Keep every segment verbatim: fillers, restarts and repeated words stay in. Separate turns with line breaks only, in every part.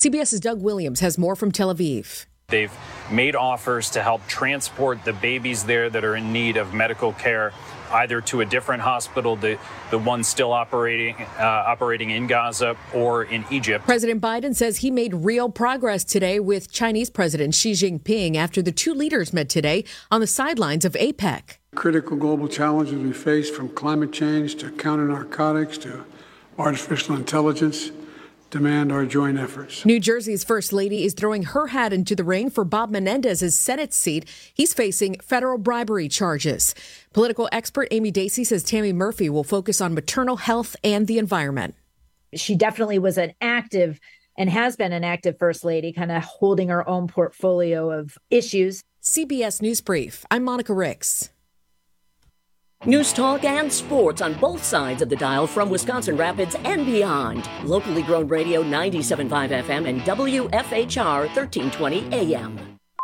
CBS's Doug Williams has more from Tel Aviv.
They've made offers to help transport the babies there that are in need of medical care, either to a different hospital, the, the one still operating uh, operating in Gaza, or in Egypt.
President Biden says he made real progress today with Chinese President Xi Jinping after the two leaders met today on the sidelines of APEC.
Critical global challenges we face, from climate change to counter-narcotics to artificial intelligence, demand our joint efforts.
New Jersey's First Lady is throwing her hat into the ring for Bob Menendez's Senate seat. He's facing federal bribery charges. Political expert Amy Dacey says Tammy Murphy will focus on maternal health and the environment.
She definitely was an active and has been an active First Lady, kind of holding her own portfolio of issues.
C B S News Brief. I'm Monica Ricks.
News talk and sports on both sides of the dial from Wisconsin Rapids and beyond. Locally grown radio ninety-seven point five F M and W F H R thirteen twenty A M.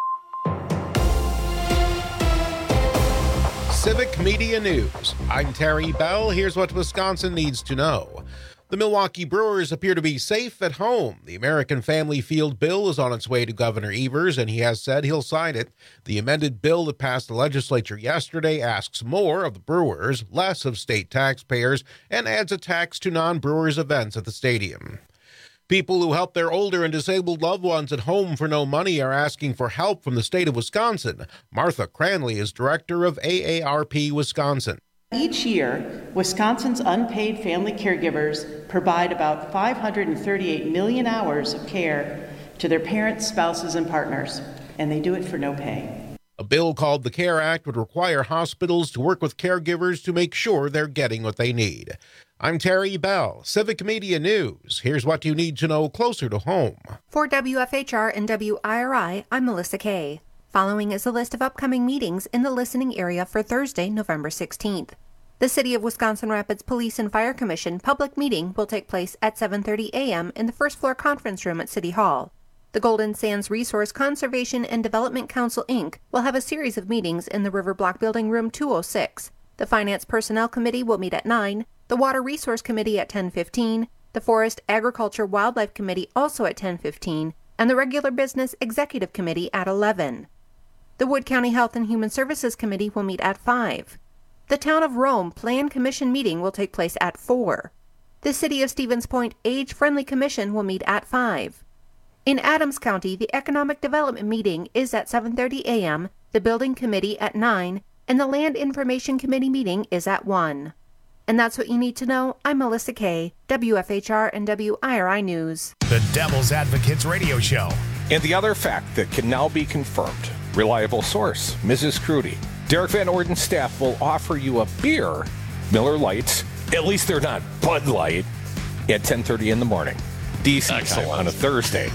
Civic Media News. I'm Terry Bell. Here's what Wisconsin needs to know. The Milwaukee Brewers appear to be safe at home. The American Family Field bill is on its way to Governor Evers, and he has said he'll sign it. The amended bill that passed the legislature yesterday asks more of the Brewers, less of state taxpayers, and adds a tax to non-Brewers events at the stadium. People who help their older and disabled loved ones at home for no money are asking for help from the state of Wisconsin. Martha Cranley is director of A A R P Wisconsin.
Each year, Wisconsin's unpaid family caregivers provide about five hundred thirty-eight million hours of care to their parents, spouses, and partners, and they do it for no pay.
A bill called the CARE Act would require hospitals to work with caregivers to make sure they're getting what they need. I'm Terry Bell, Civic Media News. Here's what you need to know closer to home.
For W F H R and W I R I, I'm Melissa Kay. Following is a list of upcoming meetings in the listening area for Thursday, November sixteenth. The City of Wisconsin Rapids Police and Fire Commission public meeting will take place at seven thirty a.m. in the first floor conference room at City Hall. The Golden Sands Resource Conservation and Development Council, Incorporated will have a series of meetings in the River Block Building Room two oh six. The Finance Personnel Committee will meet at nine, the Water Resource Committee at ten fifteen, the Forest Agriculture Wildlife Committee also at ten fifteen, and the Regular Business Executive Committee at eleven. The Wood County Health and Human Services Committee will meet at five. The Town of Rome Plan Commission meeting will take place at four. The City of Stevens Point Age-Friendly Commission will meet at five. In Adams County, the Economic Development meeting is at seven thirty a.m., the Building Committee at nine, and the Land Information Committee meeting is at one. And that's what you need to know. I'm Melissa Kay, W F H R and W I R I News.
The Devil's Advocates Radio Show.
And the other fact that can now be confirmed. Reliable source, Missus Crudy. Derek Van Orden's staff will offer you a beer, Miller Lights, at least they're not Bud Light, at ten thirty in the morning. D C time on a Thursday.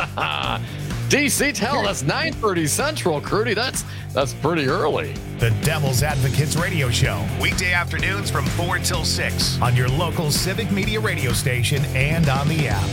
D C, tell that's nine thirty Central, Crudy. That's that's pretty early.
The Devil's Advocates Radio Show. Weekday afternoons from four till six on your local Civic Media radio station and on the app.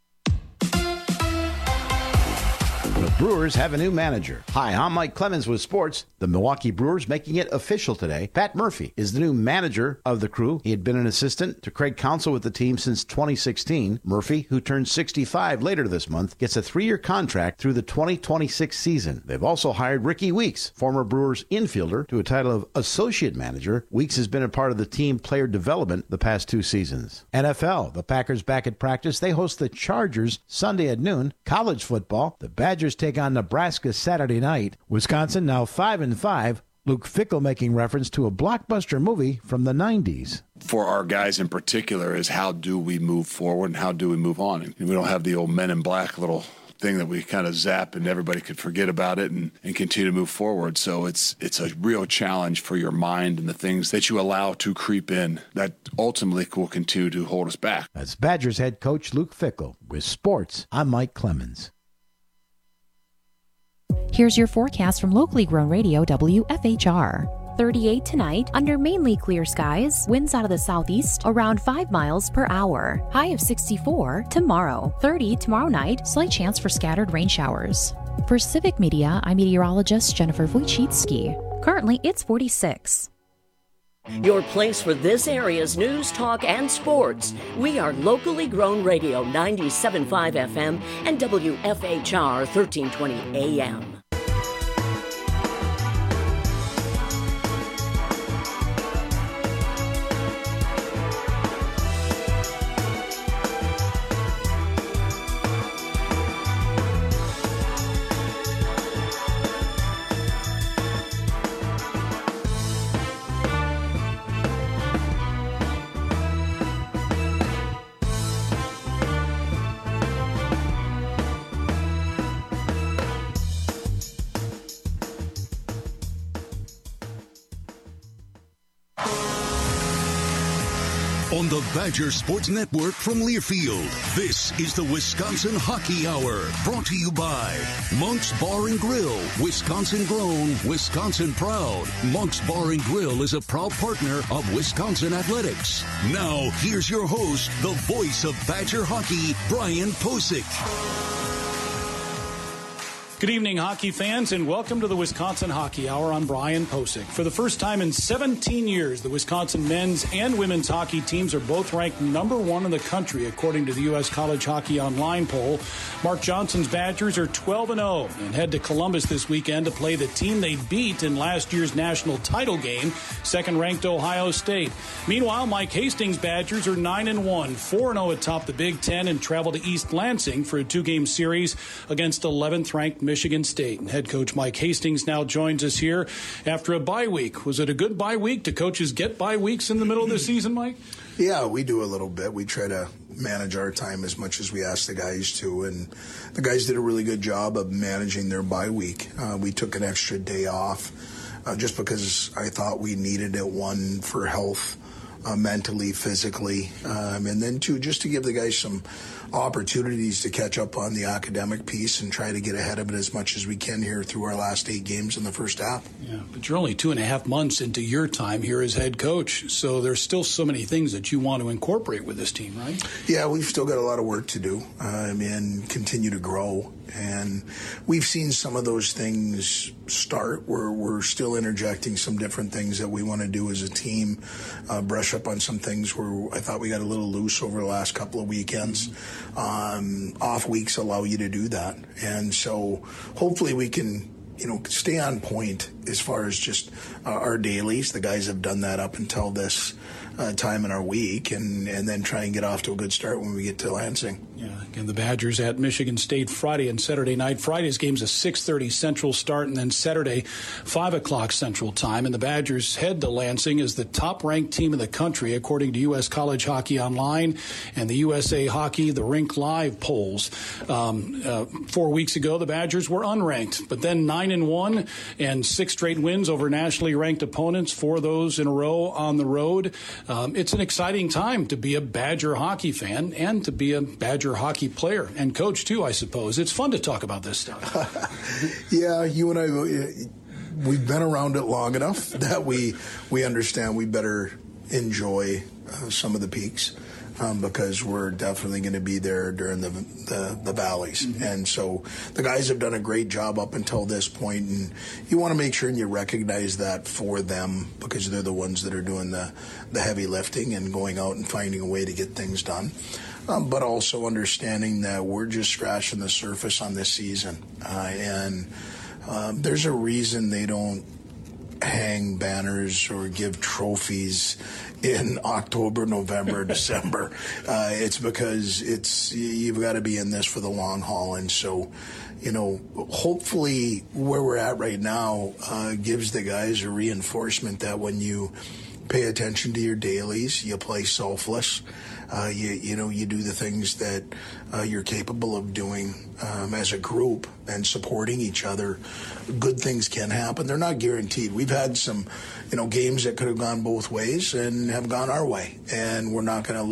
The Brewers have a new manager. Hi, I'm Mike Clemens with sports. The Milwaukee Brewers making it official today. Pat Murphy is the new manager of the Crew. He had been an assistant to Craig Counsell with the team since twenty sixteen. Murphy, who turns sixty-five later this month, gets a three-year contract through the twenty twenty-six season. They've also hired Ricky Weeks, former Brewers infielder, to a title of associate manager. Weeks has been a part of the team player development the past two seasons. N F L, the Packers back at practice. They host the Chargers Sunday at noon. College football, the Badgers take on Nebraska Saturday night. Wisconsin now five and five. Luke Fickell making reference to a blockbuster movie from the nineties.
For our guys in particular is how do we move forward and how do we move on? And we don't have the old Men in Black little thing that we kind of zap and everybody could forget about it and, and continue to move forward. So it's it's a real challenge for your mind and the things that you allow to creep in that ultimately will continue to hold us back.
That's Badgers head coach Luke Fickell. With sports, I'm Mike Clemens.
Here's your forecast from locally grown radio W F H R. thirty-eight tonight, under mainly clear skies, winds out of the southeast around five miles per hour. High of sixty-four tomorrow. thirty tomorrow night, slight chance for scattered rain showers. For Civic Media, I'm meteorologist Jennifer Wojcicki. Currently, it's forty-six.
your place for this area's news, talk, and sports. We are locally grown radio ninety-seven point five F M and W F H R thirteen twenty A M.
On the Badger Sports Network from Learfield, this is the Wisconsin Hockey Hour, brought to you by Monk's Bar and Grill, Wisconsin grown, Wisconsin proud. Monk's Bar and Grill is a proud partner of Wisconsin Athletics. Now, here's your host, the voice of Badger hockey, Brian Posick.
Good evening, hockey fans, and welcome to the Wisconsin Hockey Hour. I'm Brian Posick. For the first time in seventeen years, the Wisconsin men's and women's hockey teams are both ranked number one in the country, according to the U S College Hockey Online poll. Mark Johnson's Badgers are twelve and oh and head to Columbus this weekend to play the team they beat in last year's national title game, second-ranked Ohio State. Meanwhile, Mike Hastings' Badgers are nine and one, four and oh atop the Big Ten, and travel to East Lansing for a two-game series against eleventh-ranked Michigan State. And head coach Mike Hastings now joins us here after a bye week. Was it a good bye week? Do coaches get bye weeks in the middle of the season, Mike?
Yeah, we do a little bit. We try to manage our time as much as we ask the guys to, and the guys did a really good job of managing their bye week. Uh, we took an extra day off uh, just because I thought we needed it, one, for health, uh, mentally, physically, um, and then two, just to give the guys some opportunities to catch up on the academic piece and try to get ahead of it as much as we can here through our last eight games in the first half.
Yeah, but you're only two and a half months into your time here as head coach, so there's still so many things that you want to incorporate with this team, right?
Yeah, we've still got a lot of work to do um, and continue to grow. And we've seen some of those things start. We're, we're still interjecting some different things that we want to do as a team, uh, brush up on some things where I thought we got a little loose over the last couple of weekends. Um, off weeks allow you to do that. And so hopefully we can, you know, stay on point as far as just uh, our dailies. The guys have done that up until this uh, time in our week, and, and then try and get off to a good start when we get to Lansing.
Yeah, again, the Badgers at Michigan State Friday and Saturday night. Friday's game's a six thirty Central start, and then Saturday, five o'clock Central time. And the Badgers head to Lansing as the top-ranked team in the country, according to U S College Hockey Online and the U S A Hockey, the Rink Live polls. Um, uh, four weeks ago, the Badgers were unranked, but then nine and one and six straight wins over nationally ranked opponents, four of those in a row on the road. Um, it's an exciting time to be a Badger hockey fan and to be a Badger hockey player and coach too, I suppose. It's fun to talk about this stuff.
Yeah, you and I, we've been around it long enough that we we understand we better enjoy uh, some of the peaks. Um, because we're definitely going to be there during the the, the valleys. Mm-hmm. And so the guys have done a great job up until this point, and you want to make sure and you recognize that for them, because they're the ones that are doing the, the heavy lifting and going out and finding a way to get things done. Um, but also understanding that we're just scratching the surface on this season. Uh, and um, there's a reason they don't hang banners or give trophies in October, November, December. Uh, it's because it's you've got to be in this for the long haul. And so, you know, hopefully where we're at right now uh, gives the guys a reinforcement that when you pay attention to your dailies, you play selfless. Uh, you, you know, you do the things that uh, you're capable of doing um, as a group and supporting each other. Good things can happen. They're not guaranteed. We've had some, you know, games that could have gone both ways and have gone our way. And we're not going to look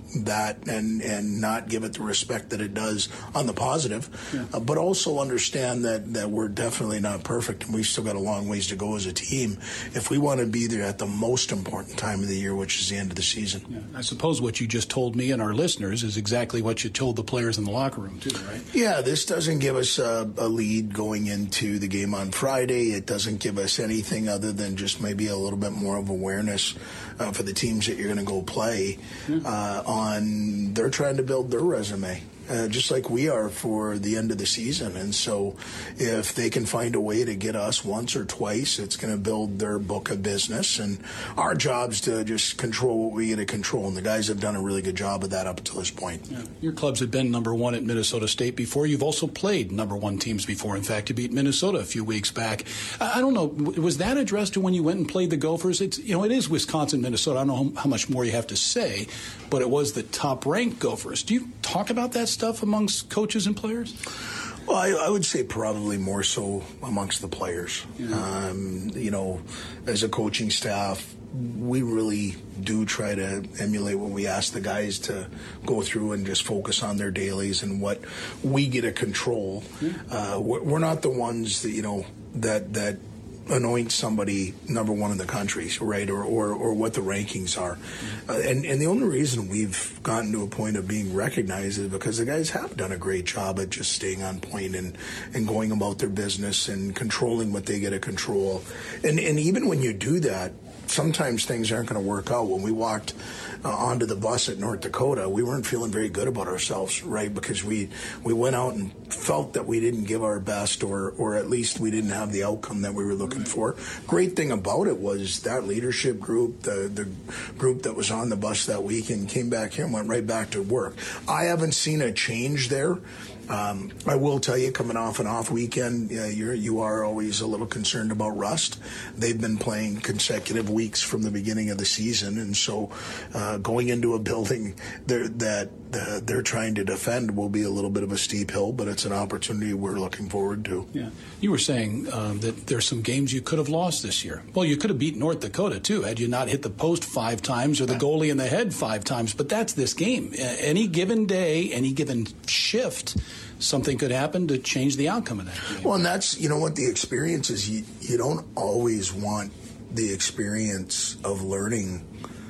that and and not give it the respect that it does on the positive, yeah. uh, but also understand that that we're definitely not perfect and we've still got a long ways to go as a team if we want to be there at the most important time of the year, which is the end of the season.
Yeah. I suppose what you just told me and our listeners is exactly what you told the players in the locker room too, right?
Yeah, this doesn't give us a, a lead going into the game on Friday. It doesn't give us anything other than just maybe a little bit more of awareness uh, for the teams that you're going to go play yeah. uh, on. They're trying to build their resume. Uh, just like we are for the end of the season. And so if they can find a way to get us once or twice, it's going to build their book of business. And our job's to just control what we get to control. And the guys have done a really good job of that up until this point.
Yeah. Your clubs have been number one at Minnesota State before. You've also played number one teams before. In fact, you beat Minnesota a few weeks back. I don't know, was that addressed to when you went and played the Gophers? It's, you know, it is Wisconsin, Minnesota. I don't know how much more you have to say, but it was the top-ranked Gophers. Do you talk about that stuff amongst coaches and players?
Well, I, I would say probably more so amongst the players. Yeah. Um, you know, as a coaching staff, we really do try to emulate what we ask the guys to go through and just focus on their dailies and what we get to control. Yeah. Uh, we're, we're not the ones that, you know, that that anoint somebody number one in the country, right, or or, or what the rankings are. Uh, and, and the only reason we've gotten to a point of being recognized is because the guys have done a great job at just staying on point and, and going about their business and controlling what they get to control. And, and even when you do that, sometimes things aren't going to work out. When we walked uh, onto the bus at North Dakota, we weren't feeling very good about ourselves, right? Because we we went out and felt that we didn't give our best, or or at least we didn't have the outcome that we were looking for. Great thing about it was that leadership group, the the group that was on the bus that weekend, came back here and went right back to work. I haven't seen a change there. Um, I will tell you, coming off an off weekend, uh, you're, you are always a little concerned about rust. They've been playing consecutive weeks from the beginning of the season, and so uh, going into a building that uh, they're trying to defend will be a little bit of a steep hill, but it's an opportunity we're looking forward to.
Yeah, you were saying um, that there's some games you could have lost this year. Well, you could have beat North Dakota, too, had you not hit the post five times or the goalie in the head five times, but that's this game. Uh, any given day, any given shift, something could happen to change the outcome of that game.
Well, and that's, you know what, the experience is, you, you don't always want the experience of learning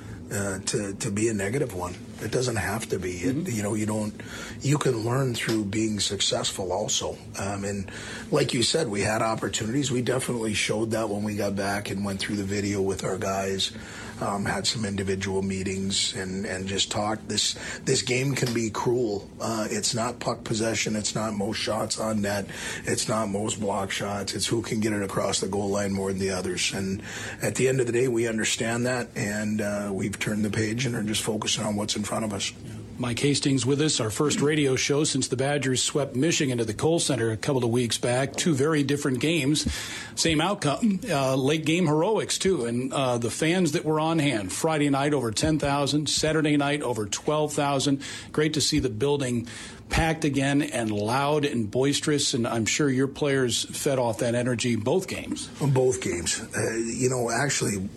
uh, to, to be a negative one. It doesn't have to be. Mm-hmm. It, you know, you don't, you can learn through being successful also. Um, and like you said, we had opportunities. We definitely showed that when we got back and went through the video with our guys. Um, had some individual meetings and, and just talked. This this game can be cruel. Uh, it's not puck possession. It's not most shots on net. It's not most block shots. It's who can get it across the goal line more than the others. And at the end of the day, we understand that, and uh, we've turned the page and are just focusing on what's in front of us.
Yeah. Mike Hastings with us, our first radio show since the Badgers swept Michigan to the Kohl Center a couple of weeks back. Two very different games, same outcome, uh, late game heroics too. And uh, the fans that were on hand, Friday night over ten thousand, Saturday night over twelve thousand. Great to see the building packed again and loud and boisterous, and I'm sure your players fed off that energy both games.
Both games. Uh, you know, actually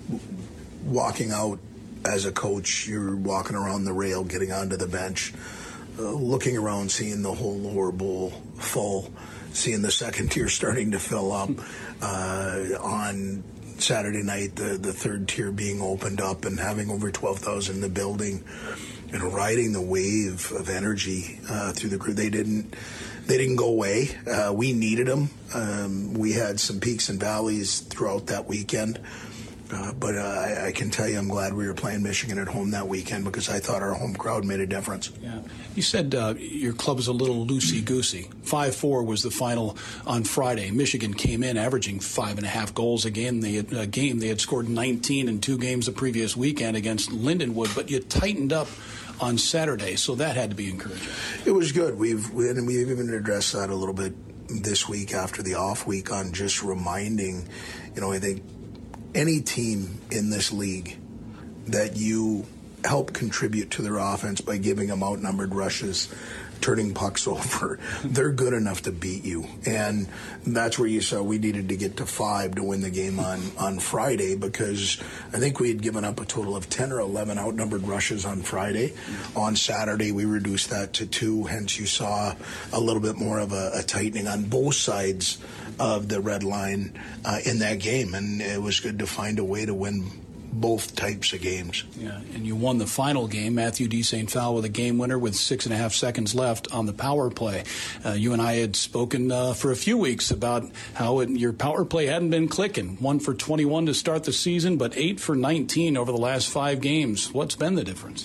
walking out as a coach, you're walking around the rail, getting onto the bench, uh, looking around, seeing the whole lower bowl full, seeing the second tier starting to fill up. Uh, on Saturday night, the, the third tier being opened up and having over twelve thousand in the building, and riding the wave of energy uh, through the group. They didn't they didn't go away. Uh, we needed them. Um, we had some peaks and valleys throughout that weekend. Uh, but uh, I, I can tell you I'm glad we were playing Michigan at home that weekend, because I thought our home crowd made a difference.
Yeah. You said uh, your club is a little loosey-goosey. five four was the final on Friday. Michigan came in averaging five and a half goals a game. They had, a game. They had scored nineteen in two games the previous weekend against Lindenwood, but you tightened up on Saturday, so that had to be encouraging.
It was good. We've, we, and we've even addressed that a little bit this week after the off week on just reminding, you know, I think any team in this league that you help contribute to their offense by giving them outnumbered rushes, turning pucks over. They're good enough to beat you. And that's where you saw we needed to get to five to win the game on, on Friday, because I think we had given up a total of ten or eleven outnumbered rushes on Friday. On Saturday, we reduced that to two, hence you saw a little bit more of a, a tightening on both sides of the red line uh, in that game. And it was good to find a way to win both types of games.
Yeah, and you won the final game. Matthew D. Saint Fowl with a game winner with six and a half seconds left on the power play. Uh, you and I had spoken uh, for a few weeks about how it, your power play hadn't been clicking. One for twenty-one to start the season, but eight for nineteen over the last five games. What's been the difference?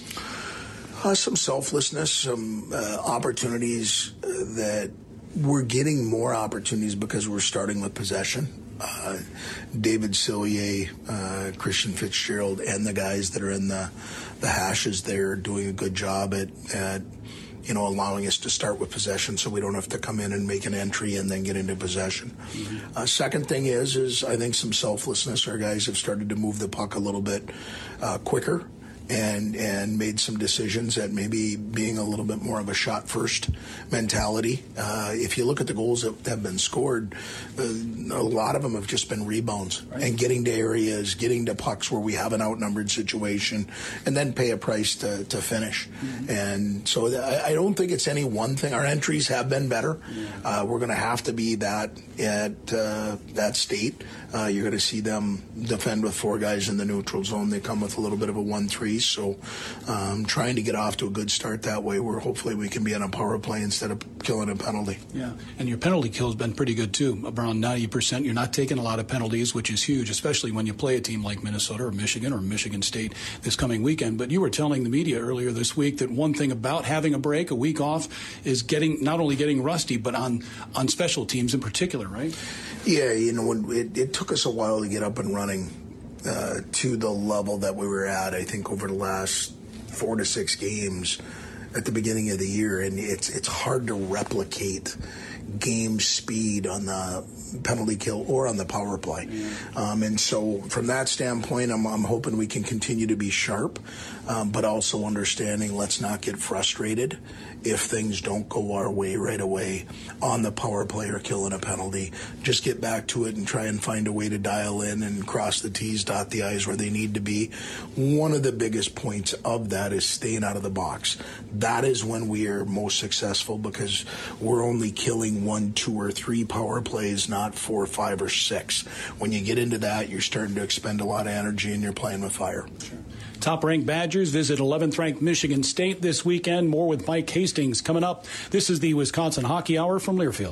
Uh, some selflessness, some uh, opportunities uh, that we're getting more opportunities because we're starting with possession. Uh, David Cillier, uh, Christian Fitzgerald, and the guys that are in the the hashes there are doing a good job at, at you know, allowing us to start with possession, so we don't have to come in and make an entry and then get into possession. Mm-hmm. Uh, second thing is, is I think some selflessness. Our guys have started to move the puck a little bit uh, quicker. And and made some decisions that maybe being a little bit more of a shot-first mentality. Uh, if you look at the goals that have been scored, uh, a lot of them have just been rebounds right. and getting to areas, getting to pucks where we have an outnumbered situation, and then pay a price to, to finish. Mm-hmm. And so I, I don't think it's any one thing. Our entries have been better. Yeah. Uh, we're going to have to be that at uh, that state. Uh, you're going to see them defend with four guys in the neutral zone. They come with a little bit of a one three. So um, trying to get off to a good start that way where hopefully we can be on a power play instead of killing a penalty.
Yeah, and your penalty kill has been pretty good too, around ninety percent. You're not taking a lot of penalties, which is huge, especially when you play a team like Minnesota or Michigan or Michigan State this coming weekend. But you were telling the media earlier this week that one thing about having a break, a week off, is getting not only getting rusty, but on, on special teams in particular, right?
Yeah, you know, it, it took us a while to get up and running. Uh, to the level that we were at, I think, over the last four to six games at the beginning of the year. And it's it's hard to replicate game speed on the penalty kill or on the power play. Yeah. Um, and so from that standpoint, I'm, I'm hoping we can continue to be sharp, um, but also understanding let's not get frustrated if things don't go our way right away on the power play or killing a penalty. Just get back to it and try and find a way to dial in and cross the T's, dot the I's where they need to be. One of the biggest points of that is staying out of the box. That is when we are most successful because we're only killing one, two, or three power plays, not four, five, or six. When you get into that, you're starting to expend a lot of energy and you're playing with fire.
Sure. Top-ranked Badgers visit eleventh-ranked Michigan State this weekend. More with Mike Hastings coming up. This is the Wisconsin Hockey Hour from Learfield.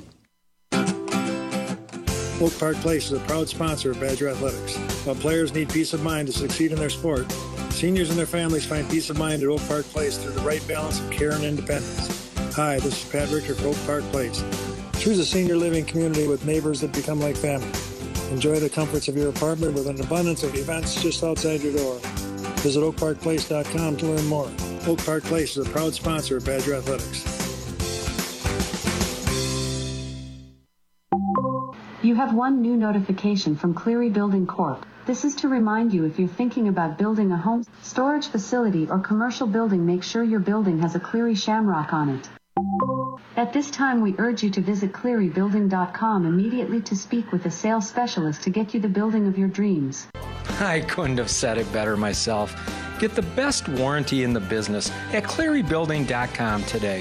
Oak Park Place is a proud sponsor of Badger Athletics. While players need peace of mind to succeed in their sport, seniors and their families find peace of mind at Oak Park Place through the right balance of care and independence. Hi, this is Pat Richter for Oak Park Place. Choose a senior living community with neighbors that become like family. Enjoy the comforts of your apartment with an abundance of events just outside your door. Visit oak park place dot com to learn more. Oak Park Place is a proud sponsor of Badger Athletics.
You have one new notification from Cleary Building Corp. This is to remind you if you're thinking about building a home, storage facility, or commercial building, make sure your building has a Cleary Shamrock on it. At this time, we urge you to visit cleary building dot com immediately to speak with a sales specialist to get you the building of your dreams.
I couldn't have said it better myself. Get the best warranty in the business at cleary building dot com today.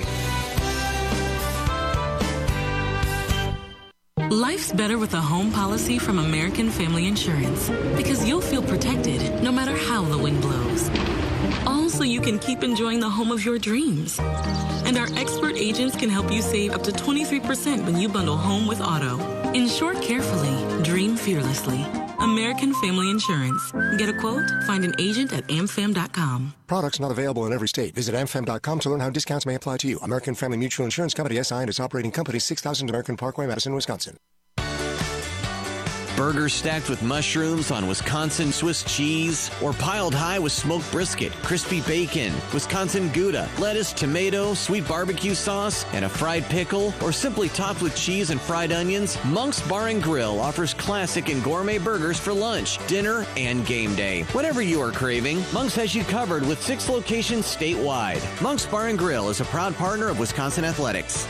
Life's better with a home policy from American Family Insurance because you'll feel protected no matter how the wind blows. All so you can keep enjoying the home of your dreams. And our expert agents can help you save up to twenty-three percent when you bundle home with auto. Insure carefully, dream fearlessly. American Family Insurance. Get a quote? Find an agent at am fam dot com.
Products not available in every state. Visit am fam dot com to learn how discounts may apply to you. American Family Mutual Insurance Company, S I and its operating company, six thousand American Parkway, Madison, Wisconsin.
Burgers stacked with mushrooms on Wisconsin Swiss cheese, or piled high with smoked brisket, crispy bacon, Wisconsin Gouda, lettuce, tomato, sweet barbecue sauce, and a fried pickle, or simply topped with cheese and fried onions, Monk's Bar and Grill offers classic and gourmet burgers for lunch, dinner, and game day. Whatever you are craving, Monk's has you covered with six locations statewide. Monk's Bar and Grill is a proud partner of Wisconsin Athletics.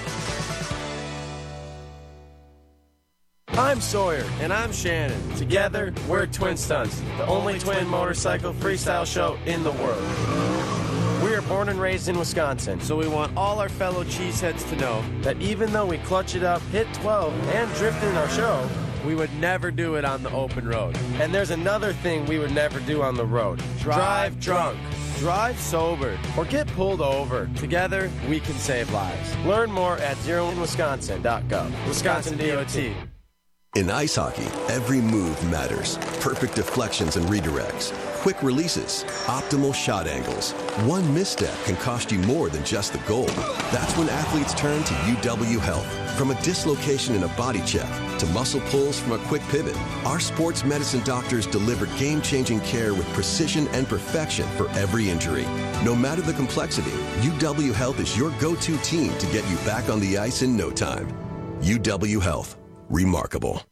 I'm Sawyer. And I'm Shannon. Together, we're Twin Stunts, the only twin motorcycle freestyle show in the world. We are born and raised in Wisconsin, so we want all our fellow cheeseheads to know that even though we clutch it up, hit twelve, and drift in our show, we would never do it on the open road. And there's another thing we would never do on the road. Drive drunk. Drive sober, or get pulled over. Together, we can save lives. Learn more at zero in wisconsin dot gov. Wisconsin D O T.
In ice hockey, every move matters. Perfect deflections and redirects, quick releases, optimal shot angles. One misstep can cost you more than just the goal. That's when athletes turn to U W Health. From a dislocation in a body check to muscle pulls from a quick pivot, our sports medicine doctors deliver game-changing care with precision and perfection for every injury. No matter the complexity, U W Health is your go-to team to get you back on the ice in no time. U W Health. Remarkable.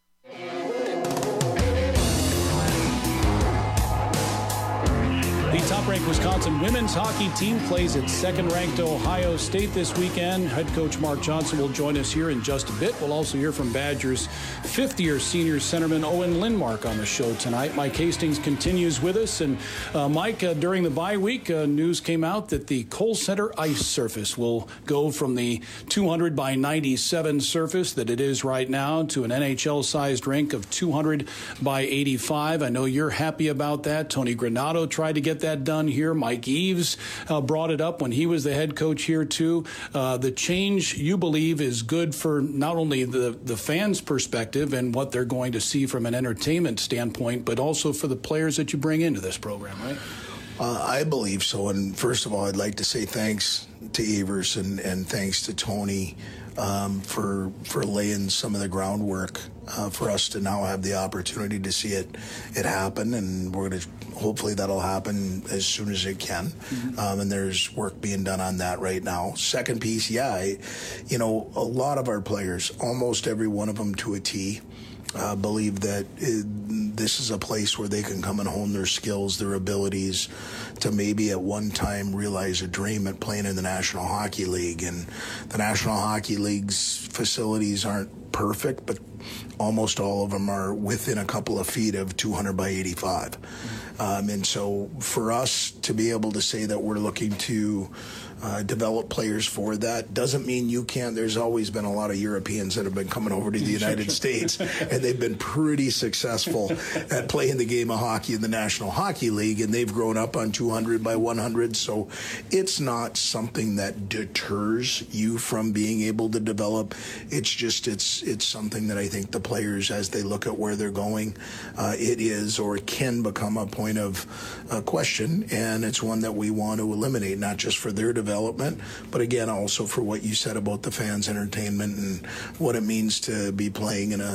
The top-ranked Wisconsin women's hockey team plays its second-ranked Ohio State this weekend. Head coach Mark Johnson will join us here in just a bit. We'll also hear from Badgers fifth-year senior centerman Owen Lindmark on the show tonight. Mike Hastings continues with us. And uh, Mike, uh, during the bye week, uh, news came out that the Kohl Center ice surface will go from the two hundred by ninety-seven surface that it is right now to an N H L-sized rink of two hundred by eighty-five. I know you're happy about that. Tony Granato tried to get that done here. Mike Eves uh, brought it up when he was the head coach here too. Uh, the change, you believe, is good for not only the, the fans' perspective and what they're going to see from an entertainment standpoint, but also for the players that you bring into this program, right?
Uh, I believe so. And first of all, I'd like to say thanks to Evers and, and thanks to Tony um, for for laying some of the groundwork uh, for us to now have the opportunity to see it it happen. And we're going to hopefully that'll happen as soon as it can. Mm-hmm. Um, and there's work being done on that right now. Second piece, yeah, I, you know, a lot of our players, almost every one of them to a T, Uh, believe that it, this is a place where they can come and hone their skills, their abilities to maybe at one time realize a dream at playing in the National Hockey League. And the National Hockey League's facilities aren't perfect, but almost all of them are within a couple of feet of two hundred by eighty-five. Um, and so for us to be able to say that we're looking to Uh, develop players for that doesn't mean you can't. There's always been a lot of Europeans that have been coming over to the United States, and they've been pretty successful at playing the game of hockey in the National Hockey League, and they've grown up on two hundred by one hundred. So it's not something that deters you from being able to develop. It's just it's it's something that I think the players, as they look at where they're going, uh, it is or it can become a point of uh, question, and it's one that we want to eliminate, not just for their development. Development, but again, also for what you said about the fans' entertainment and what it means to be playing in a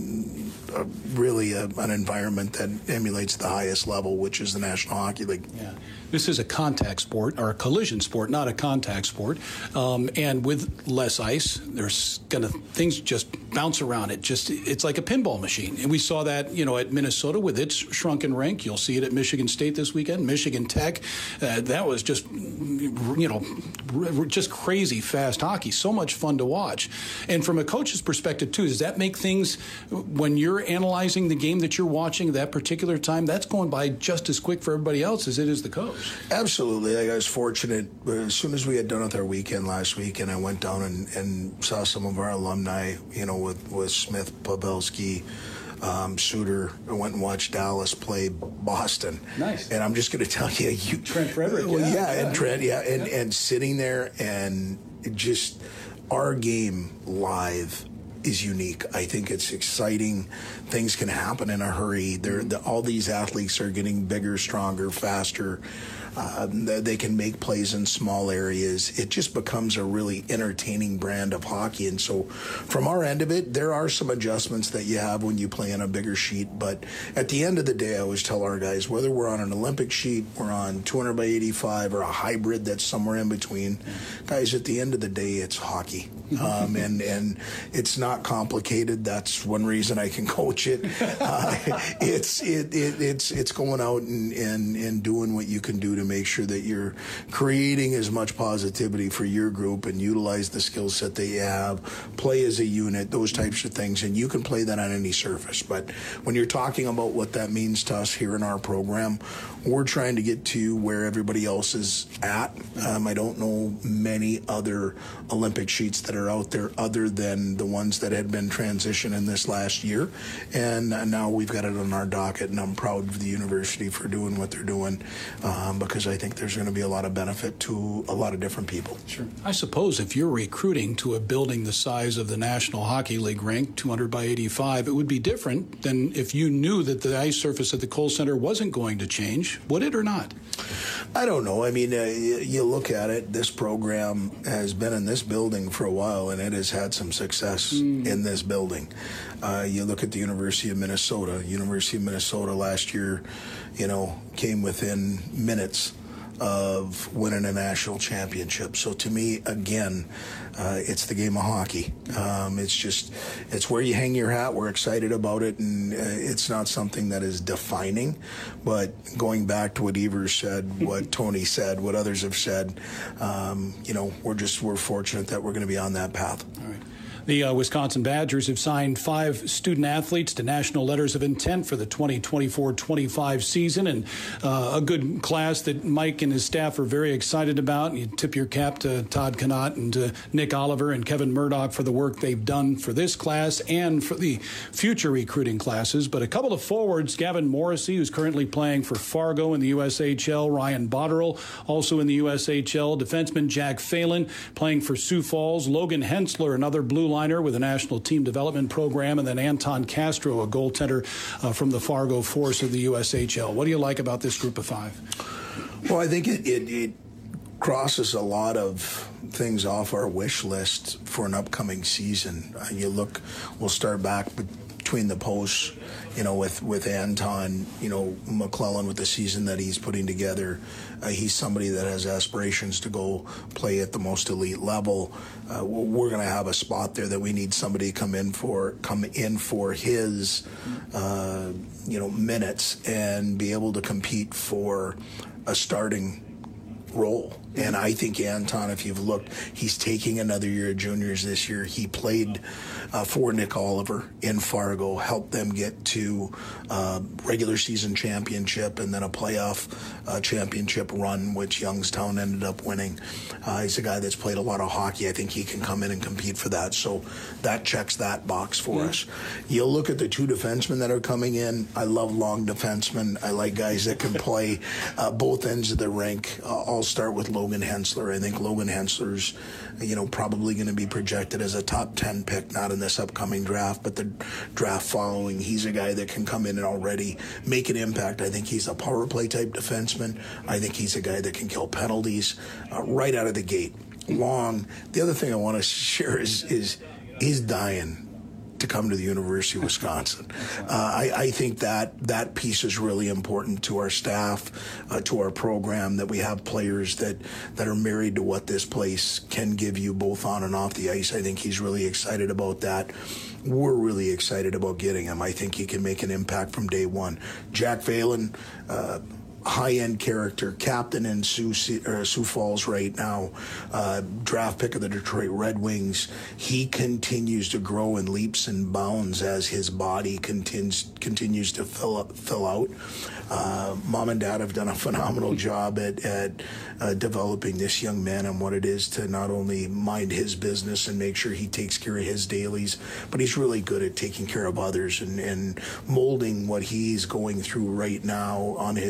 in a, really a, an environment that emulates the highest level, which is the National Hockey League.
Yeah. This is a contact sport, or a collision sport, not a contact sport. Um, and with less ice, there's gonna things just bounce around. It just it's like a pinball machine. And we saw that, you know, at Minnesota with its shrunken rink. You'll see it at Michigan State this weekend. Michigan Tech, uh, that was just, you know, just crazy fast hockey. So much fun to watch. And from a coach's perspective too, does that make things, when you're analyzing the game that you're watching at that particular time, that's going by just as quick for everybody else as it is the coach?
Absolutely. Like I was fortunate as soon as we had done with our weekend last week, and I went down and, and saw some of our alumni, you know, with, with Smith, Pavelski, um, Suter. I went and watched Dallas play Boston.
Nice.
And I'm just going to tell you, you
Trent Frederick.
Well, yeah,
yeah,
yeah, and Trent, yeah, and,
yeah.
and sitting there and just our game live is unique. I think it's exciting. Things can happen in a hurry. They're, the, all these athletes are getting bigger, stronger, faster. Uh, they can make plays in small areas. It just becomes a really entertaining brand of hockey. And so from our end of it, there are some adjustments that you have when you play on a bigger sheet. But at the end of the day, I always tell our guys, whether we're on an Olympic sheet, we're on two hundred by eighty-five, or a hybrid that's somewhere in between, guys, at the end of the day, it's hockey. Um, and, and it's not complicated. That's one reason I can coach it. Uh, it's it, it it's it's going out and, and, and doing what you can do to make sure that you're creating as much positivity for your group and utilize the skill set that you have, play as a unit, those types of things. And you can play that on any surface. But when you're talking about what that means to us here in our program, we're trying to get to where everybody else is at. Um, I don't know many other Olympic sheets that are out there other than the ones that had been transitioned in this last year. And now we've got it on our docket, and I'm proud of the university for doing what they're doing, um, because I think there's going to be a lot of benefit to a lot of different people.
Sure. I suppose if you're recruiting to a building the size of the National Hockey League rink, two hundred by eighty-five, it would be different than if you knew that the ice surface at the Kohl Center wasn't going to change. Would it or not?
I don't know. I mean, uh, you, you look at it, this program has been in this building for a while, and it has had some success mm. in this building. Uh, you look at the University of Minnesota. University of Minnesota last year, you know, came within minutes of winning a national championship. So to me, again, uh, it's the game of hockey. Um, it's just, it's where you hang your hat. We're excited about it, and uh, it's not something that is defining. But going back to what Evers said, what Tony said, what others have said, um, you know, we're just, we're fortunate that we're going to be on that path.
All right. The uh, Wisconsin Badgers have signed five student athletes to national letters of intent for the twenty twenty-four twenty-five season, and uh, a good class that Mike and his staff are very excited about. You tip your cap to Todd Connaught and to Nick Oliver and Kevin Murdoch for the work they've done for this class and for the future recruiting classes. But a couple of forwards, Gavin Morrissey, who's currently playing for Fargo in the U S H L, Ryan Botterill, also in the U S H L, defenseman Jack Phelan, playing for Sioux Falls, Logan Hensler, another blue line with a national team development program, and then Anton Castro, a goaltender uh, from the Fargo Force of the U S H L. What do you like about this group of five?
Well, I think it, it, it crosses a lot of things off our wish list for an upcoming season. Uh, you look, we'll start back between the posts, you know, with, with Anton, you know, McClellan with the season that he's putting together. Uh, he's somebody that has aspirations to go play at the most elite level. Uh, we're going to have a spot there that we need somebody to come in for, come in for his, uh, you know, minutes and be able to compete for a starting role. And I think Anton, if you've looked, he's taking another year of juniors this year. He played uh, for Nick Oliver in Fargo, helped them get to uh, regular season championship and then a playoff uh, championship run, which Youngstown ended up winning. Uh, he's a guy that's played a lot of hockey. I think he can come in and compete for that. So that checks that box for mm-hmm. us. You'll look at the two defensemen that are coming in. I love long defensemen. I like guys that can play uh, both ends of the rink. Uh, I'll start with Logan. Logan Hensler. I think Logan Hensler's, you know, probably going to be projected as a top ten pick, not in this upcoming draft, but the draft following. He's a guy that can come in and already make an impact. I think he's a power play type defenseman. I think he's a guy that can kill penalties uh, right out of the gate. Long. The other thing I want to share is, is he's dying to come to the University of Wisconsin. Uh, I, I think that that piece is really important to our staff, uh, to our program, that we have players that, that are married to what this place can give you both on and off the ice. I think he's really excited about that. We're really excited about getting him. I think he can make an impact from day one. Jack Phelan, uh, high-end character, captain in Sioux, or Sioux Falls right now, uh, draft pick of the Detroit Red Wings. He continues to grow in leaps and bounds as his body continues continues to fill up, fill out. Uh, Mom and Dad have done a phenomenal job at, at uh, developing this young man and what it is to not only mind his business and make sure he takes care of his dailies, but he's really good at taking care of others and, and molding what he's going through right now on his daily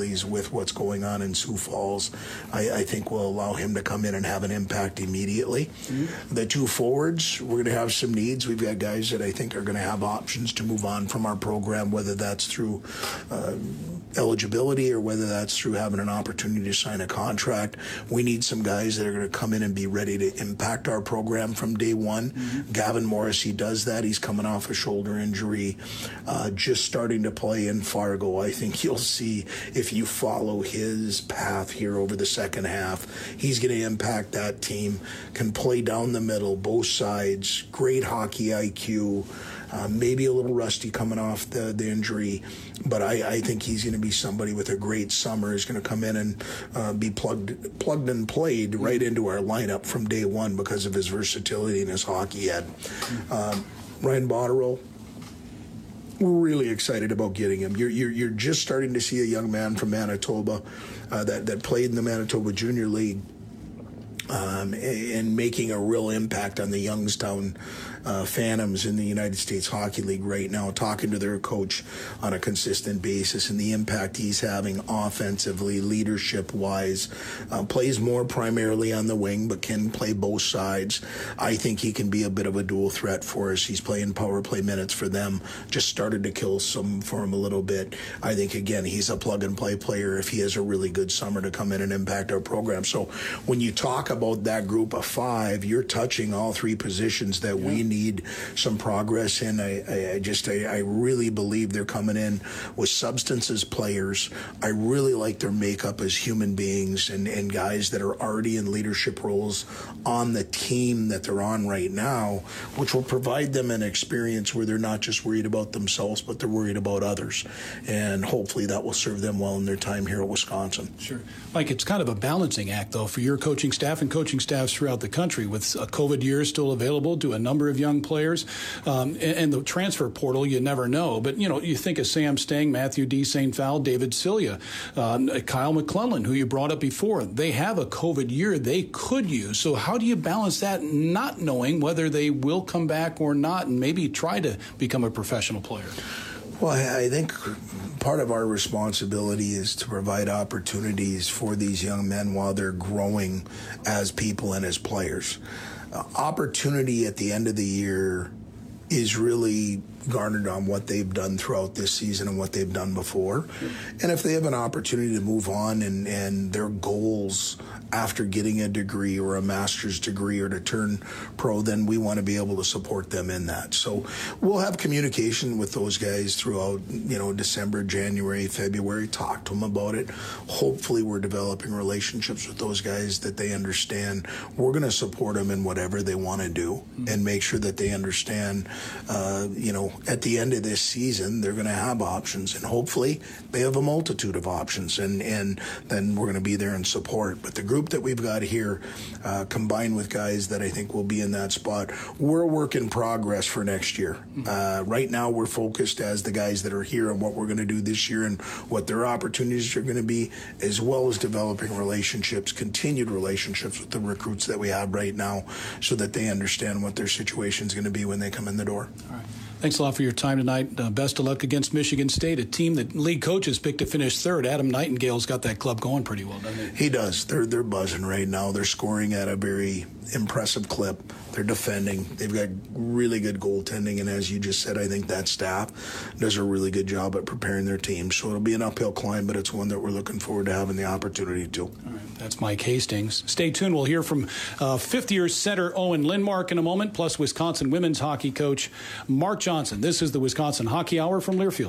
families with what's going on in Sioux Falls, I, I think will allow him to come in and have an impact immediately. Mm-hmm. The two forwards, we're going to have some needs. We've got guys that I think are going to have options to move on from our program, whether that's through uh, eligibility or whether that's through having an opportunity to sign a contract. We need some guys that are going to come in and be ready to impact our program from day one. Mm-hmm. Gavin Morrissey does that. He's coming off a shoulder injury, uh, just starting to play in Fargo. I think you'll see, if you follow his path here over the second half, he's going to impact that team, can play down the middle, both sides, great hockey I Q, uh, maybe a little rusty coming off the, the injury, but I, I think he's going to be somebody with a great summer. He's going to come in and uh, be plugged plugged and played right into our lineup from day one because of his versatility and his hockey head. Um, Ryan Botterill, we're really excited about getting him. You're, you're, you're just starting to see a young man from Manitoba uh, that, that played in the Manitoba Junior League um, and making a real impact on the Youngstown Uh, Phantoms in the United States Hockey League right now, talking to their coach on a consistent basis and the impact he's having offensively, leadership-wise. Uh, plays more primarily on the wing, but can play both sides. I think he can be a bit of a dual threat for us. He's playing power play minutes for them. Just started to kill some for him a little bit. I think, again, he's a plug-and-play player if he has a really good summer to come in and impact our program. So when you talk about that group of five, you're touching all three positions that yeah. we need Need some progress in. I, I, I just, I, I really believe they're coming in with substance as players. I really like their makeup as human beings and, and guys that are already in leadership roles on the team that they're on right now, which will provide them an experience where they're not just worried about themselves, but they're worried about others. And hopefully that will serve them well in their time here at Wisconsin.
Sure. Mike, it's kind of a balancing act, though, for your coaching staff and coaching staffs throughout the country, with a COVID year still available to a number of young players, um, and, and the transfer portal, you never know. But, you know, you think of Sam Stang, Matthew D. Saint Val, David Cilia, um, Kyle McClellan, who you brought up before. They have a COVID year they could use. So how do you balance that, not knowing whether they will come back or not, and maybe try to become a professional player?
Well, I think part of our responsibility is to provide opportunities for these young men while they're growing as people and as players. Uh, opportunity at the end of the year is really garnered on what they've done throughout this season and what they've done before. And if they have an opportunity to move on and, and their goals after getting a degree or a master's degree or to turn pro, then we want to be able to support them in that. So we'll have communication with those guys throughout, you know, December, January, February, talk to them about it. Hopefully we're developing relationships with those guys that they understand. We're going to support them in whatever they want to do and make sure that they understand, uh, you know, at the end of this season, they're going to have options, and hopefully they have a multitude of options, and, and then we're going to be there in support. But the group that we've got here, uh, combined with guys that I think will be in that spot, we're a work in progress for next year. Uh, right now, we're focused as the guys that are here on what we're going to do this year and what their opportunities are going to be, as well as developing relationships, continued relationships with the recruits that we have right now, so that they understand what their situation is going to be when they come in the door.
All right. Thanks a lot for your time tonight. Uh, best of luck against Michigan State, a team that league coaches picked to finish third. Adam Nightingale's got that club going pretty well, doesn't he?
He does. They're they're buzzing right now. They're scoring at a very impressive clip. They're defending. They've got really good goaltending, and as you just said, I think that staff does a really good job at preparing their team. So it'll be an uphill climb, but it's one that we're looking forward to having the opportunity to.
All right. That's Mike Hastings. Stay tuned. We'll hear from uh, fifth-year center Owen Lindmark in a moment, plus Wisconsin women's hockey coach Mark Johnson. This is the Wisconsin Hockey Hour from Learfield.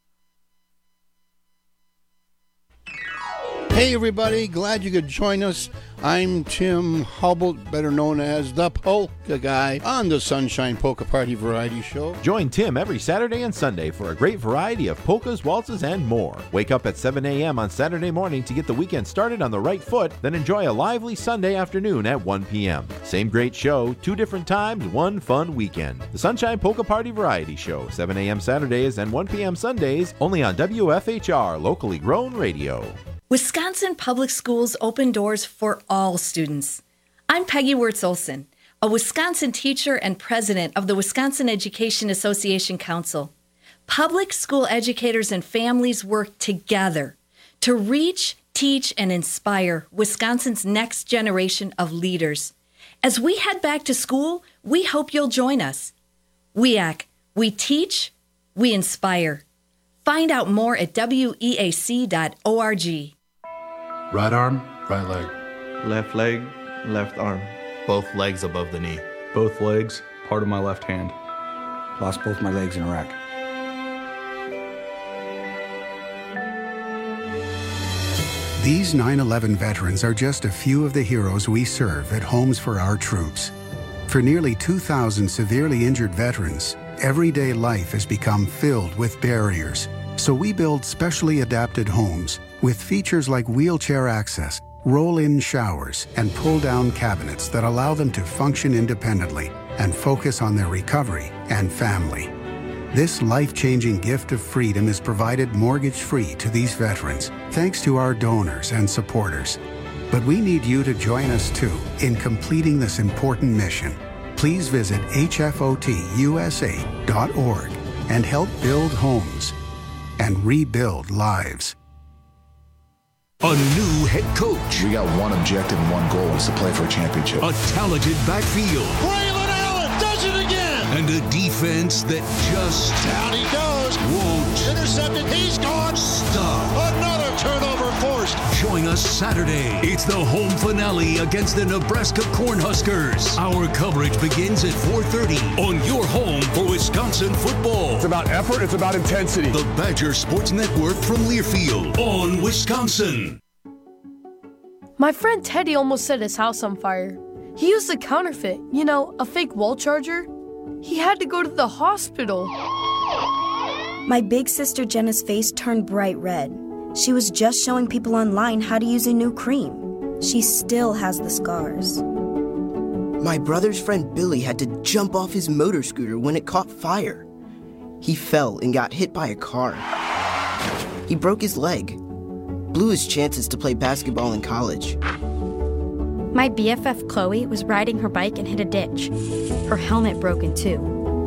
Hey, everybody. Glad you could join us. I'm Tim Hubble, better known as the Polka Guy, on the Sunshine Polka Party Variety Show.
Join Tim every Saturday and Sunday for a great variety of polkas, waltzes, and more. Wake up at seven a.m. on Saturday morning to get the weekend started on the right foot, then enjoy a lively Sunday afternoon at one p.m. Same great show, two different times, one fun weekend. The Sunshine Polka Party Variety Show, seven a.m. Saturdays and one p.m. Sundays, only on W F H R, locally grown radio.
Wisconsin Public Schools open doors for all students. I'm Peggy Wirtz-Olson, a Wisconsin teacher and president of the Wisconsin Education Association Council. Public school educators and families work together to reach, teach, and inspire Wisconsin's next generation of leaders. As we head back to school, we hope you'll join us. W E A C, we teach, we inspire. Find out more at W E A C dot org.
Right arm, right leg.
Left leg, left arm.
Both legs above the knee.
Both legs, part of my left hand.
Lost both my legs in Iraq.
These nine eleven veterans are just a few of the heroes we serve at Homes for Our Troops. For nearly two thousand severely injured veterans, everyday life has become filled with barriers. So we build specially adapted homes with features like wheelchair access, roll-in showers, and pull-down cabinets that allow them to function independently and focus on their recovery and family. This life-changing gift of freedom is provided mortgage-free to these veterans, thanks to our donors and supporters. But we need you to join us too in completing this important mission. Please visit H F O T U S A dot org and help build homes and rebuild lives.
A new head coach.
We got one objective and one goal, is to play for a championship.
A talented backfield.
Braylon Allen does it again.
And a defense that just
down he goes.
Won't
intercepted. He's gone.
Stop.
Another turnover forced.
Join us Saturday. It's the home finale against the Nebraska Cornhuskers. Our coverage begins at four thirty on your home for Wisconsin football.
It's about effort. It's about intensity.
The Badger Sports Network from Learfield on Wisconsin.
My friend Teddy almost set his house on fire. He used a counterfeit, you know, a fake wall charger. He had to go to the hospital.
My big sister Jenna's face turned bright red. She was just showing people online how to use a new cream. She still has the scars.
My brother's friend Billy had to jump off his motor scooter when it caught fire. He fell and got hit by a car. He broke his leg, blew his chances to play basketball in college.
My B F F Chloe was riding her bike and hit a ditch. Her helmet broke in two.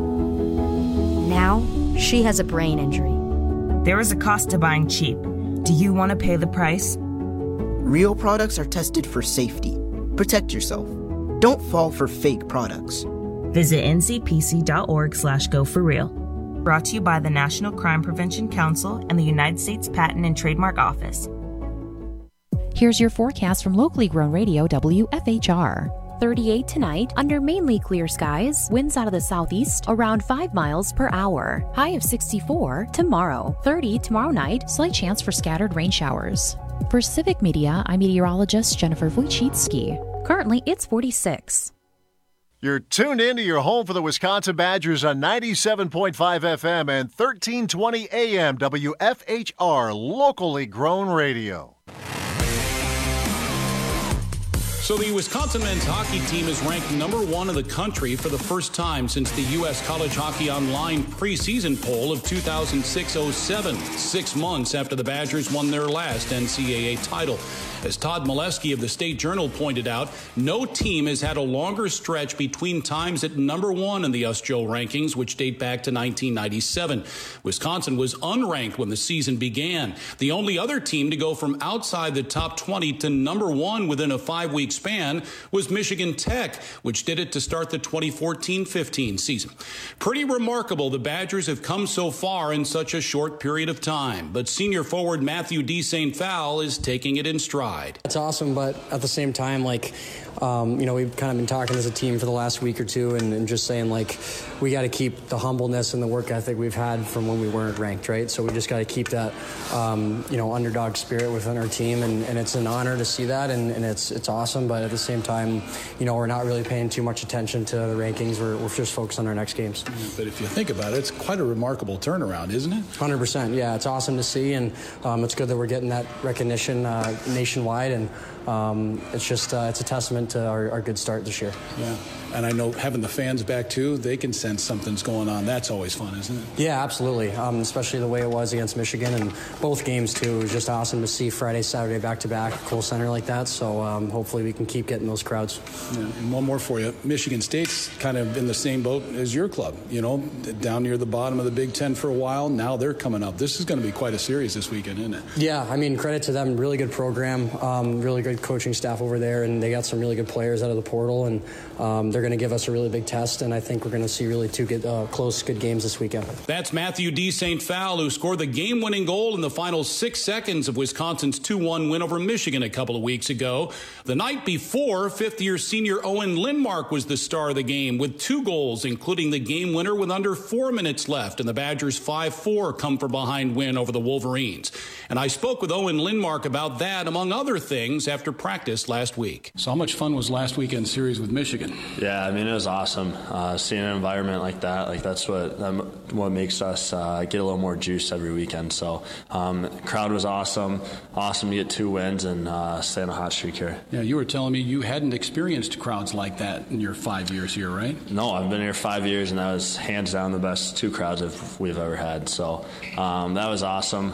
Now, she has a brain injury.
There is a cost to buying cheap. Do you want to pay the price?
Real products are tested for safety. Protect yourself. Don't fall for fake products.
Visit N C P C dot org slash go for real. Brought to you by the National Crime Prevention Council and the United States Patent and Trademark Office.
Here's your forecast from locally grown radio W F H R. thirty-eight tonight, under mainly clear skies, winds out of the southeast, around five miles per hour. High of sixty-four tomorrow. thirty tomorrow night, slight chance for scattered rain showers. For Civic Media, I'm meteorologist Jennifer Wojcicki. Currently, it's forty-six.
You're tuned in to your home for the Wisconsin Badgers on ninety-seven point five F M and thirteen twenty A M W F H R, locally grown radio.
So the Wisconsin men's hockey team is ranked number one in the country for the first time since the U S College Hockey Online preseason poll of two thousand six oh seven, six months after the Badgers won their last N C double A title. As Todd Molesky of the State Journal pointed out, no team has had a longer stretch between times at number one in the U S Joe rankings, which date back to nineteen ninety-seven. Wisconsin was unranked when the season began. The only other team to go from outside the top twenty to number one within a five-week span was Michigan Tech, which did it to start the twenty fourteen fifteen season. Pretty remarkable the Badgers have come so far in such a short period of time, but senior forward Matthew D. Saint Fowl is taking it in stride.
It's awesome, but at the same time, like, um, you know, we've kind of been talking as a team for the last week or two and, and just saying, like, we got to keep the humbleness and the work ethic we've had from when we weren't ranked, right? So we just got to keep that, um, you know, underdog spirit within our team, and, and it's an honor to see that, and, and it's it's awesome, but at the same time, you know, we're not really paying too much attention to the rankings. We're, we're just focused on our next games.
But if you think about it, it's quite a remarkable turnaround, isn't it?
one hundred percent, yeah. It's awesome to see, and um, it's good that we're getting that recognition uh, nationwide, and um, it's just uh, it's a testament to our, our good start this year.
Yeah, and I know having the fans back too, they can sense something's going on. That's always fun, isn't it?
Yeah, absolutely. Um, especially the way it was against Michigan and both games too. It was just awesome to see Friday, Saturday back to back, Kohl Center like that. So um, hopefully we can keep getting those crowds.
Yeah, and one more for you. Michigan State's kind of in the same boat as your club. You know, down near the bottom of the Big Ten for a while. Now they're coming up. This is going to be quite a series this weekend, isn't it?
Yeah, I mean, credit to them. Really good program, um, really good coaching staff over there, and they got some really good players out of the portal, and um, they're going to give us a really big test, and I think we're going to see really two good, uh, close, good games this weekend.
That's Matthew D. Saint Phalle, who scored the game-winning goal in the final six seconds of Wisconsin's two one win over Michigan a couple of weeks ago. The night before, fifth-year senior Owen Lindmark was the star of the game with two goals, including the game winner with under four minutes left, and the Badgers' five four come-from-behind win over the Wolverines. And I spoke with Owen Lindmark about that, among other things, after practice last week. So how much fun was last weekend's series with Michigan?
Yeah, I mean, it was awesome. Uh, seeing an environment like that, like that's what um, what makes us uh, get a little more juice every weekend. So um, crowd was awesome. Awesome to get two wins and uh, stay on a hot streak here.
Yeah, you were telling me you hadn't experienced crowds like that in your five years here, right?
No, I've been here five years, and that was hands down the best two crowds we've ever had. So um, that was awesome.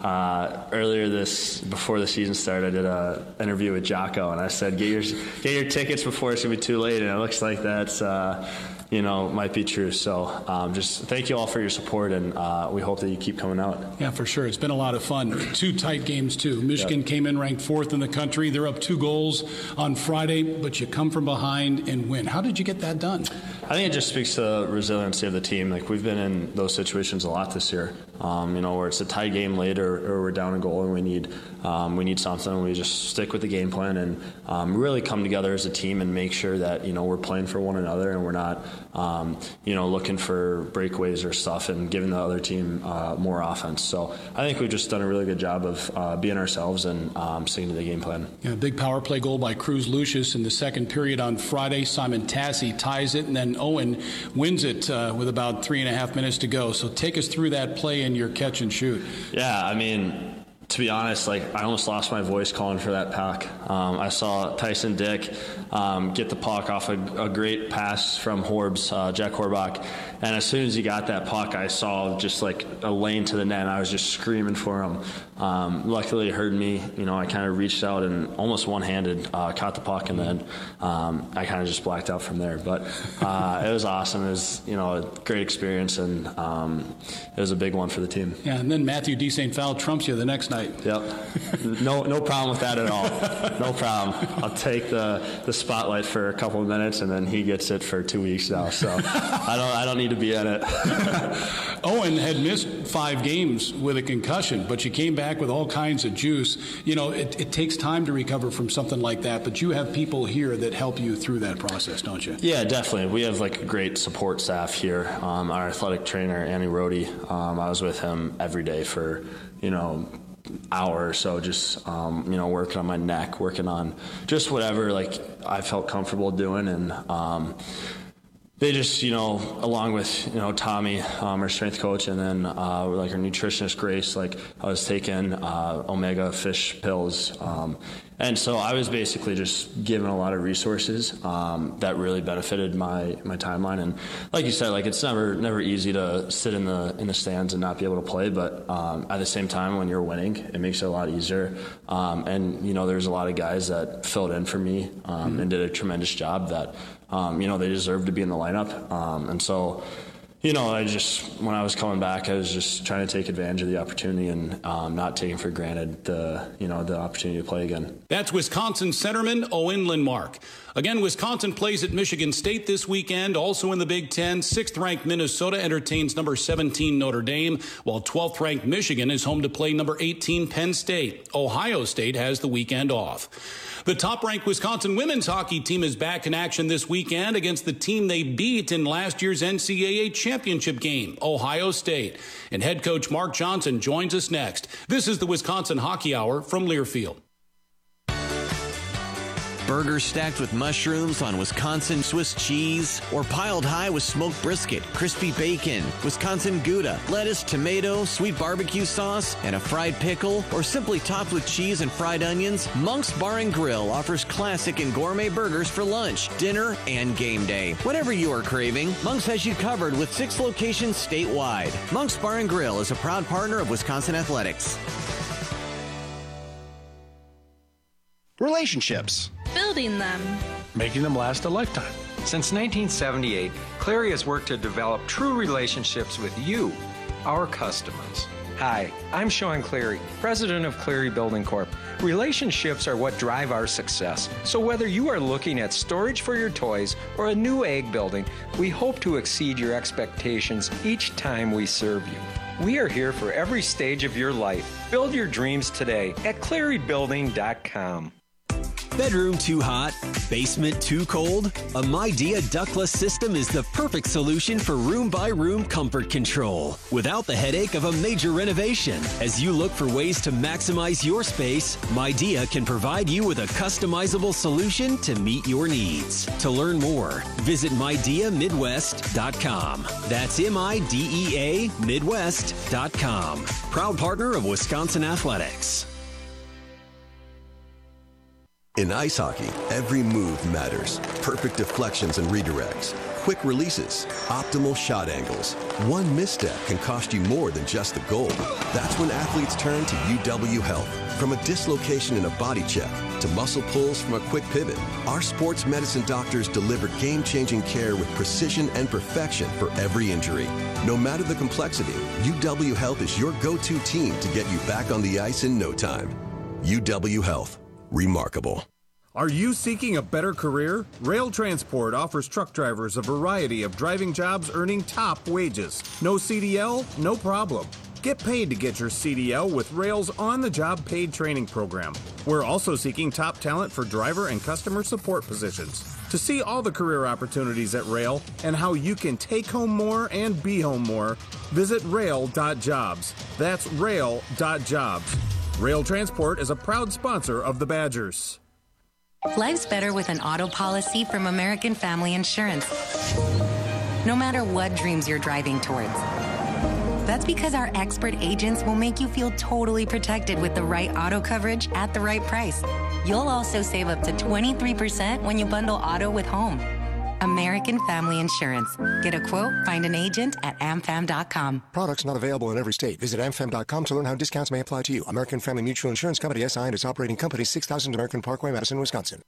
Uh, earlier this, before the season started, I did an interview with Jocko, and I said, get your get your tickets before it's going to be too late, and it looks like that's, uh, you know, might be true. So um, just thank you all for your support, and uh, we hope that you keep coming out.
Yeah, for sure. It's been a lot of fun. Two tight games, too. Michigan yep. came in ranked fourth in the country. They're up two goals on Friday, but you come from behind and win. How did you get that done?
I think it just speaks to the resiliency of the team. Like, we've been in those situations a lot this year, um, you know, where it's a tie game late or, or we're down a goal and we need um, we need something. We just stick with the game plan and um, really come together as a team and make sure that, you know, we're playing for one another and we're not, um, you know, looking for breakaways or stuff and giving the other team uh, more offense. So I think we've just done a really good job of uh, being ourselves and um, sticking to the game plan.
Yeah, big power play goal by Cruz Lucius in the second period on Friday. Simon Tassi ties it, and then Owen wins it uh, with about three and a half minutes to go. So take us through that play and your catch and shoot.
Yeah, I mean, to be honest, like, I almost lost my voice calling for that puck. Um, I saw Tyson Dick um, get the puck off a, a great pass from Horbs, uh, Jack Horbach, and as soon as he got that puck, I saw just like a lane to the net, and I was just screaming for him. Um, luckily, it heard me. You know, I kind of reached out and almost one-handed uh, caught the puck, and then um, I kind of just blacked out from there. But uh, it was awesome. It was, you know, a great experience, and um, it was a big one for the team.
Yeah, and then Matthew D. Saint Phalle trumps you the next night.
Yep. No, no problem with that at all. No problem. I'll take the, the spotlight for a couple of minutes, and then he gets it for two weeks now. So I don't, I don't need to be in it.
Owen had missed five games with a concussion, but you came back with all kinds of juice. You know, it, it takes time to recover from something like that, but you have people here that help you through that process, don't you?
Yeah, definitely. We have like a great support staff here. Um, our athletic trainer, Annie Rohde, um, I was with him every day for, you know, hour or so, just um, you know, working on my neck, working on just whatever like I felt comfortable doing, and um, they just, you know, along with, you know, Tommy, um, our strength coach, and then uh, like our nutritionist Grace, like I was taking uh, omega fish pills, um, and so I was basically just given a lot of resources um, that really benefited my my timeline. And like you said, like it's never never easy to sit in the in the stands and not be able to play, but um, at the same time, when you're winning, it makes it a lot easier. Um, and you know, there's a lot of guys that filled in for me um, mm-hmm. and did a tremendous job that. Um, you know, they deserve to be in the lineup. Um, and so, you know, I just, when I was coming back, I was just trying to take advantage of the opportunity and um, not taking for granted the, you know, the opportunity to play again.
That's Wisconsin centerman Owen Lindmark. Again, Wisconsin plays at Michigan State this weekend. Also in the Big Ten, sixth-ranked Minnesota entertains number seventeen Notre Dame, while twelfth-ranked Michigan is home to play number eighteen Penn State. Ohio State has the weekend off. The top-ranked Wisconsin women's hockey team is back in action this weekend against the team they beat in last year's N C double A championship game, Ohio State. And head coach Mark Johnson joins us next. This is the Wisconsin Hockey Hour from Learfield.
Burgers stacked with mushrooms on Wisconsin Swiss cheese, or piled high with smoked brisket, crispy bacon, Wisconsin Gouda, lettuce, tomato, sweet barbecue sauce, and a fried pickle, or simply topped with cheese and fried onions, Monk's Bar and Grill offers classic and gourmet burgers for lunch, dinner, and game day. Whatever you are craving, Monk's has you covered with six locations statewide. Monk's Bar and Grill is a proud partner of Wisconsin Athletics.
Relationships.
Building them.
Making them last a lifetime.
Since nineteen seventy-eight, Cleary has worked to develop true relationships with you, our customers. Hi, I'm Sean Cleary, president of Cleary Building Corp. Relationships are what drive our success. So whether you are looking at storage for your toys or a new ag building, we hope to exceed your expectations each time we serve you. We are here for every stage of your life. Build your dreams today at cleary building dot com.
Bedroom too hot? Basement too cold? A Midea ductless system is the perfect solution for room-by-room comfort control without the headache of a major renovation. As you look for ways to maximize your space, Midea can provide you with a customizable solution to meet your needs. To learn more, visit midea midwest dot com. That's M I D E A Midwest dot com. Proud partner of Wisconsin Athletics.
In ice hockey, every move matters. Perfect deflections and redirects, quick releases, optimal shot angles. One misstep can cost you more than just the goal. That's when athletes turn to U W Health. From a dislocation in a body check to muscle pulls from a quick pivot, our sports medicine doctors deliver game-changing care with precision and perfection for every injury. No matter the complexity, U W Health is your go-to team to get you back on the ice in no time. U W Health. Remarkable.
Are you seeking a better career? Rail Transport offers truck drivers a variety of driving jobs earning top wages. No C D L? No problem. Get paid to get your C D L with Rail's on-the-job paid training program. We're also seeking top talent for driver and customer support positions. To see all the career opportunities at Rail and how you can take home more and be home more, visit rail dot jobs. That's rail dot jobs. Rail Transport is a proud sponsor of the Badgers.
Life's better with an auto policy from American Family Insurance. No matter what dreams you're driving towards. That's because our expert agents will make you feel totally protected with the right auto coverage at the right price. You'll also save up to twenty-three percent when you bundle auto with home. American Family Insurance. Get a quote, find an agent at a m fam dot com.
Products not available in every state. Visit a m fam dot com to learn how discounts may apply to you. American Family Mutual Insurance Company, S I and its operating company, six thousand American Parkway, Madison, Wisconsin.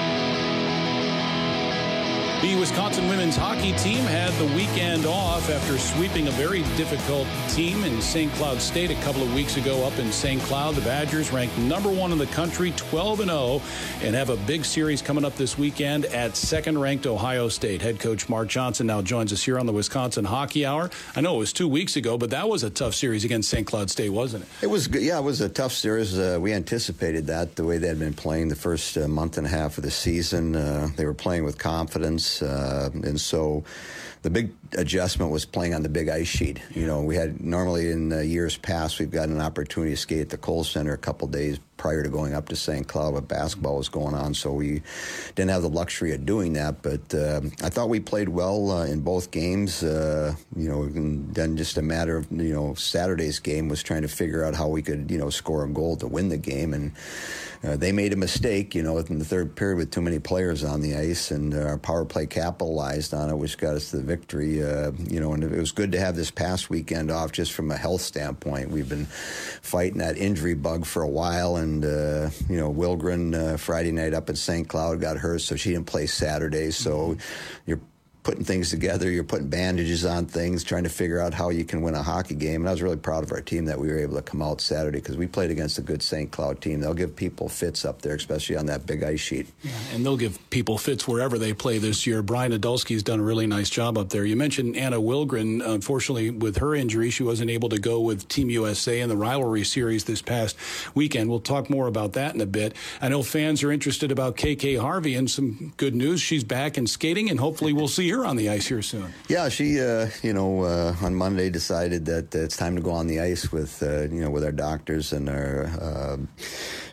The Wisconsin women's hockey team had the weekend off after sweeping a very difficult team in Saint Cloud State a couple of weeks ago up in Saint Cloud. The Badgers ranked number one in the country, twelve and oh, and have a big series coming up this weekend at second-ranked Ohio State. Head coach Mark Johnson now joins us here on the Wisconsin Hockey Hour. I know it was two weeks ago, but that was a tough series against Saint Cloud State, wasn't it?
It was, yeah, it was a tough series. Uh, we anticipated that, the way they had been playing the first uh, month and a half of the season. Uh, they were playing with confidence. Uh, and so the big adjustment was playing on the big ice sheet. You know, we had normally in the years past, we've got an opportunity to skate at the Kohl Center a couple days prior to going up to Saint Cloud, but basketball was going on, so we didn't have the luxury of doing that. But uh, I thought we played well uh, in both games. Uh, you know, and then just a matter of, you know, Saturday's game was trying to figure out how we could, you know, score a goal to win the game. And uh, they made a mistake, you know, in the third period with too many players on the ice, and our power play capitalized on it, which got us to the victory. Uh, you know, and it was good to have this past weekend off just from a health standpoint. We've been fighting that injury bug for a while, and And, uh, you know, Wilgren uh, Friday night up at Saint Cloud got hurt, so she didn't play Saturday. So mm-hmm. you're putting things together, you're putting bandages on things, trying to figure out how you can win a hockey game. And I was really proud of our team that we were able to come out Saturday, because we played against a good Saint Cloud team. They'll give people fits up there, especially on that big ice sheet.
Yeah, and they'll give people fits wherever they play this year. Brian Adulski's done a really nice job up there. You mentioned Anna Wilgren. Unfortunately, with her injury, she wasn't able to go with Team U S A in the rivalry series this past weekend. We'll talk more about that in a bit. I know fans are interested about K K Harvey, and some good news. She's back and skating, and hopefully we'll see her on the ice here soon.
Yeah, she, uh, you know, uh, on Monday decided that uh, it's time to go on the ice with, uh, you know, with our doctors and our uh,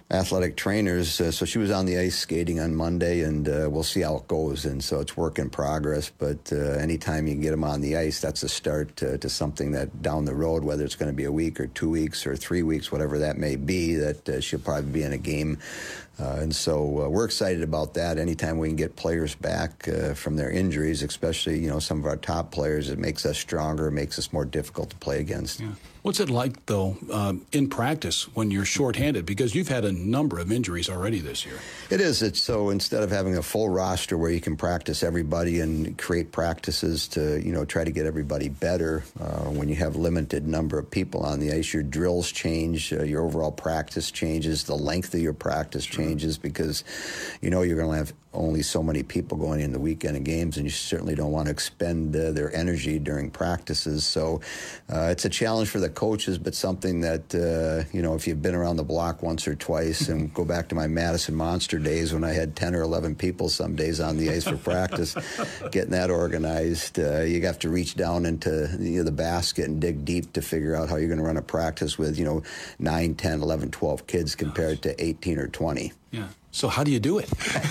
athletic trainers. Uh, so she was on the ice skating on Monday, and uh, we'll see how it goes. And so it's work in progress. But uh, anytime you can get them on the ice, that's a start to, to something that down the road, whether it's going to be a week or two weeks or three weeks, whatever that may be, that uh, she'll probably be in a game. Uh, and so uh, we're excited about that. Anytime we can get players back uh, from their injuries, especially, you know, some of our top players, it makes us stronger, makes us more difficult to play against.
Yeah. What's it like, though, um, in practice when you're shorthanded? Because you've had a number of injuries already this year.
It is. It's so instead of having a full roster where you can practice everybody and create practices to, you know, try to get everybody better, uh, when you have limited number of people on the ice, your drills change, uh, your overall practice changes, the length of your practice sure. changes because, you know, you're going to have only so many people going in the weekend of games, and you certainly don't want to expend uh, their energy during practices. So uh, it's a challenge for the coaches, but something that, uh, you know, if you've been around the block once or twice, and go back to my Madison Monster days when I had ten or eleven people some days on the ice for practice, getting that organized, uh, you have to reach down into you know, the basket and dig deep to figure out how you're going to run a practice with, you know, nine, ten, eleven, twelve kids compared to eighteen or twenty.
Yeah. So how do you do it?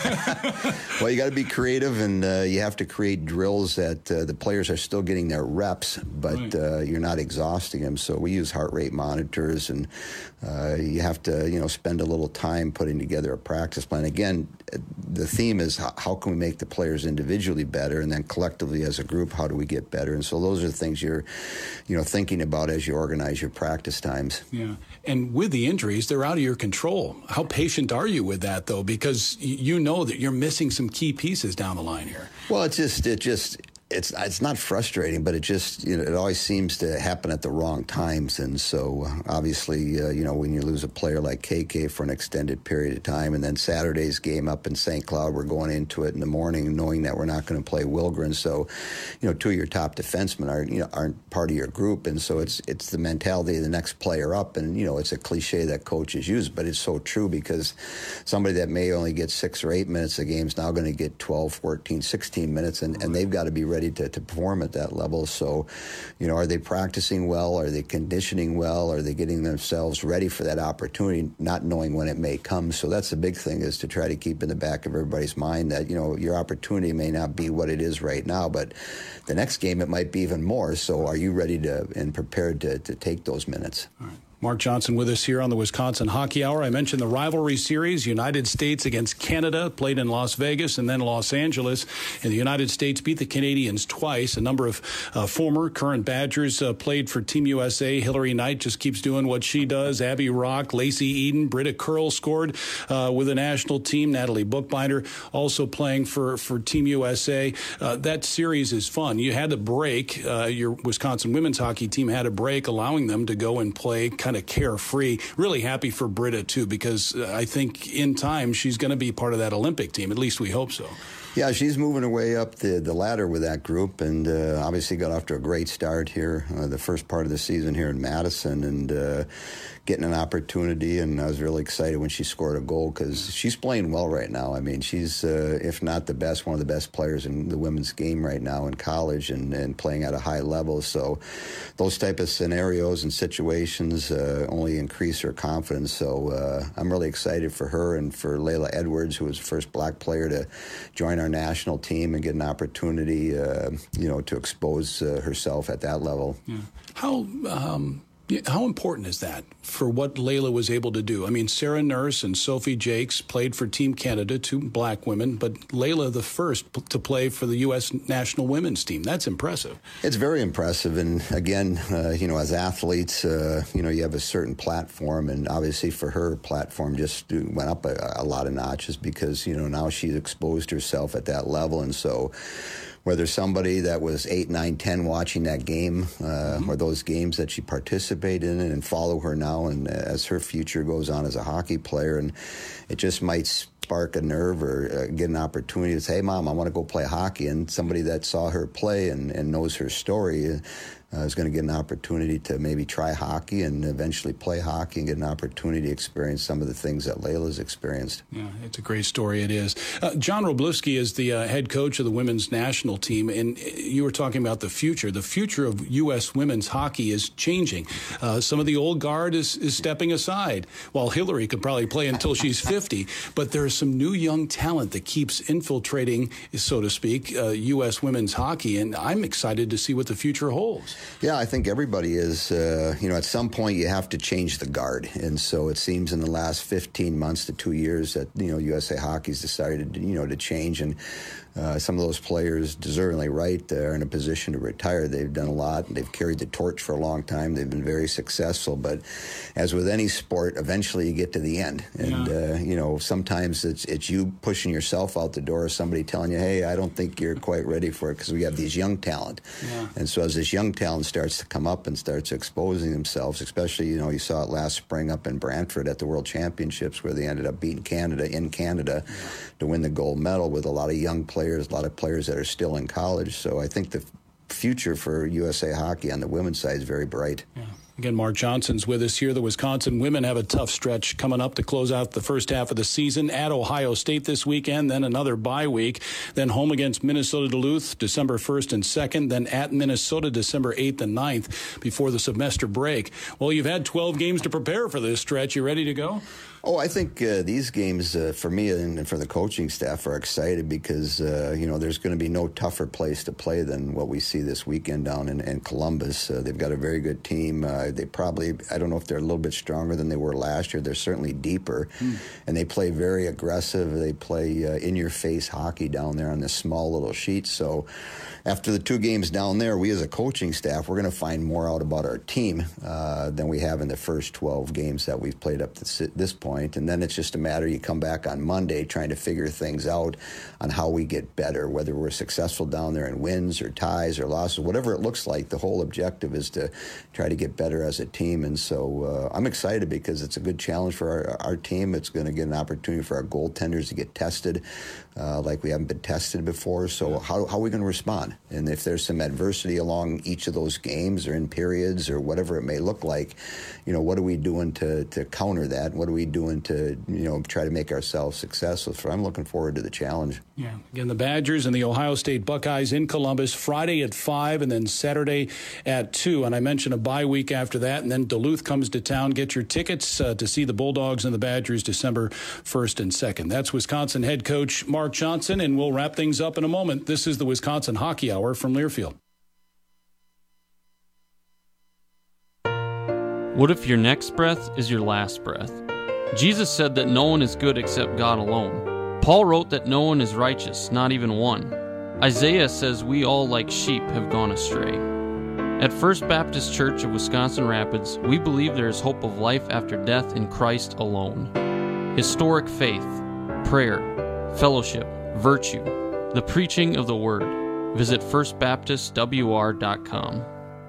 Well, you got to be creative, and uh, you have to create drills that uh, the players are still getting their reps, but right. uh, you're not exhausting them. So we use heart rate monitors, and uh, you have to, you know, spend a little time putting together a practice plan. Again, the theme is how, how can we make the players individually better, and then collectively as a group, how do we get better? And so those are the things you're, you know, thinking about as you organize your practice times.
Yeah, and with the injuries, they're out of your control. How patient are you with that, though? Because you know that you're missing some key pieces down the line here.
Well, it's just, it just, it's it's not frustrating, but it just, you know, it always seems to happen at the wrong times. And so obviously, uh, you know, when you lose a player like K K for an extended period of time, and then Saturday's game up in Saint Cloud, we're going into it in the morning knowing that we're not going to play Wilgren. So, you know, two of your top defensemen are, you know, aren't part of your group. And so it's it's the mentality of the next player up. And, you know, it's a cliche that coaches use, but it's so true, because somebody that may only get six or eight minutes a game is now going to get twelve, fourteen, sixteen minutes, and, and they've got to be ready To, to perform at that level. So, you know, are they practicing well? Are they conditioning well? Are they getting themselves ready for that opportunity, not knowing when it may come? So that's the big thing, is to try to keep in the back of everybody's mind that, you know, your opportunity may not be what it is right now, but the next game it might be even more. So are you ready to and prepared to, to take those minutes?
All right. Mark Johnson with us here on the Wisconsin Hockey Hour. I mentioned the rivalry series, United States against Canada, played in Las Vegas and then Los Angeles. And the United States beat the Canadians twice. A number of uh, former, current Badgers uh, played for Team U S A. Hillary Knight just keeps doing what she does. Abby Rock, Lacey Eden, Britta Curl scored uh, with the national team. Natalie Bookbinder also playing for, for Team U S A. Uh, that series is fun. You had a break. Uh, your Wisconsin women's hockey team had a break, allowing them to go and play kind of carefree. Really happy for Britta, too, because I think in time she's going to be part of that Olympic team. At least we hope so.
Yeah, she's moving her way up the, the ladder with that group, and uh, obviously got off to a great start here, uh, the first part of the season here in Madison, and uh, getting an opportunity. And I was really excited when she scored a goal, because she's playing well right now. I mean, she's, uh, if not the best, one of the best players in the women's game right now in college, and, and playing at a high level. So those type of scenarios and situations uh, only increase her confidence. So uh, I'm really excited for her, and for Layla Edwards, who was the first black player to join our national team and get an opportunity, uh, you know, to expose uh, herself at that level.
Yeah. How um, how important is that for what Layla was able to do? I mean, Sarah Nurse and Sophie Jakes played for Team Canada, two black women, but Layla the first p- to play for the U S national women's team. That's impressive.
It's very impressive. And again, uh, you know, as athletes, uh, you know, you have a certain platform, and obviously for her, platform just went up a, a lot of notches, because, you know, now she's exposed herself at that level. And so whether somebody that was eight, nine, ten watching that game, uh, mm-hmm. or those games that she participated in, and follow her now, and as her future goes on as a hockey player, and it just might spark a nerve or uh, get an opportunity to say, hey, Mom, I want to go play hockey. And somebody that saw her play and, and knows her story, uh, is going to get an opportunity to maybe try hockey and eventually play hockey and get an opportunity to experience some of the things that Layla's experienced.
Yeah, it's a great story. It is. Uh, John Wroblewski is the uh, head coach of the women's national team, and you were talking about the future. The future of U S women's hockey is changing. Uh, some of the old guard is, is stepping aside. While Hillary could probably play until she's fifty, but there's some new young talent that keeps infiltrating, so to speak, uh, U S women's hockey, and I'm excited to see what the future holds.
Yeah, I think everybody is. Uh, you know, at some point you have to change the guard, and so it seems in the last fifteen months to two years that, you know, U S A Hockey's decided, you know, to change, and uh, some of those players, deservingly right, are in a position to retire. They've done a lot, and they've carried the torch for a long time. They've been very successful, but as with any sport, eventually you get to the end, and yeah. uh, you know, sometimes it's it's you pushing yourself out the door, or somebody telling you, hey, I don't think you're quite ready for it, because we have these young talent. Yeah. And so as this young talent starts to come up and starts exposing themselves, especially, you know, you saw it last spring up in Brantford at the World Championships, where they ended up beating Canada in Canada yeah. to win the gold medal, with a lot of young players, a lot of players that are still in college. So I think the future for U S A Hockey on the women's side is very bright.
Yeah. Again, Mark Johnson's with us here. The Wisconsin women have a tough stretch coming up to close out the first half of the season at Ohio State this weekend, then another bye week, then home against Minnesota Duluth December first and second, then at Minnesota December eighth and ninth before the semester break. Well, you've had twelve games to prepare for this stretch. You ready to go?
Oh, I think uh, these games, uh, for me and for the coaching staff, are excited because, uh, you know, there's going to be no tougher place to play than what we see this weekend down in, in Columbus. Uh, they've got a very good team. Uh, they probably, I don't know if they're a little bit stronger than they were last year. They're certainly deeper. Mm. And they play very aggressive. They play uh, in-your-face hockey down there on this small little sheet. So after the two games down there, we as a coaching staff, we're going to find more out about our team uh, than we have in the first twelve games that we've played up to this point. And then it's just a matter, you come back on Monday trying to figure things out on how we get better, whether we're successful down there in wins or ties or losses, whatever it looks like. The whole objective is to try to get better as a team. And so uh, I'm excited because it's a good challenge for our, our team. It's going to get an opportunity for our goaltenders to get tested uh, like we haven't been tested before. So how, how are we going to respond? And if there's some adversity along each of those games or in periods or whatever it may look like, you know, what are we doing to, to counter that? What are we doing to, you know, try to make ourselves successful? So I'm looking forward to the challenge.
Yeah. Again, the Badgers and the Ohio State Buckeyes in Columbus Friday at five and then Saturday at two. And I mentioned a bye week after that. And then Duluth comes to town. Get your tickets uh, to see the Bulldogs and the Badgers December first and second. That's Wisconsin head coach Mark Johnson. And we'll wrap things up in a moment. This is the Wisconsin Hockey Hour from Learfield.
What if your next breath is your last breath? Jesus said that no one is good except God alone. Paul wrote that no one is righteous, not even one. Isaiah says we all like sheep have gone astray. At First Baptist Church of Wisconsin Rapids, we believe there is hope of life after death in Christ alone. Historic faith, prayer, fellowship, virtue, the preaching of the Word. Visit first baptist w r dot com.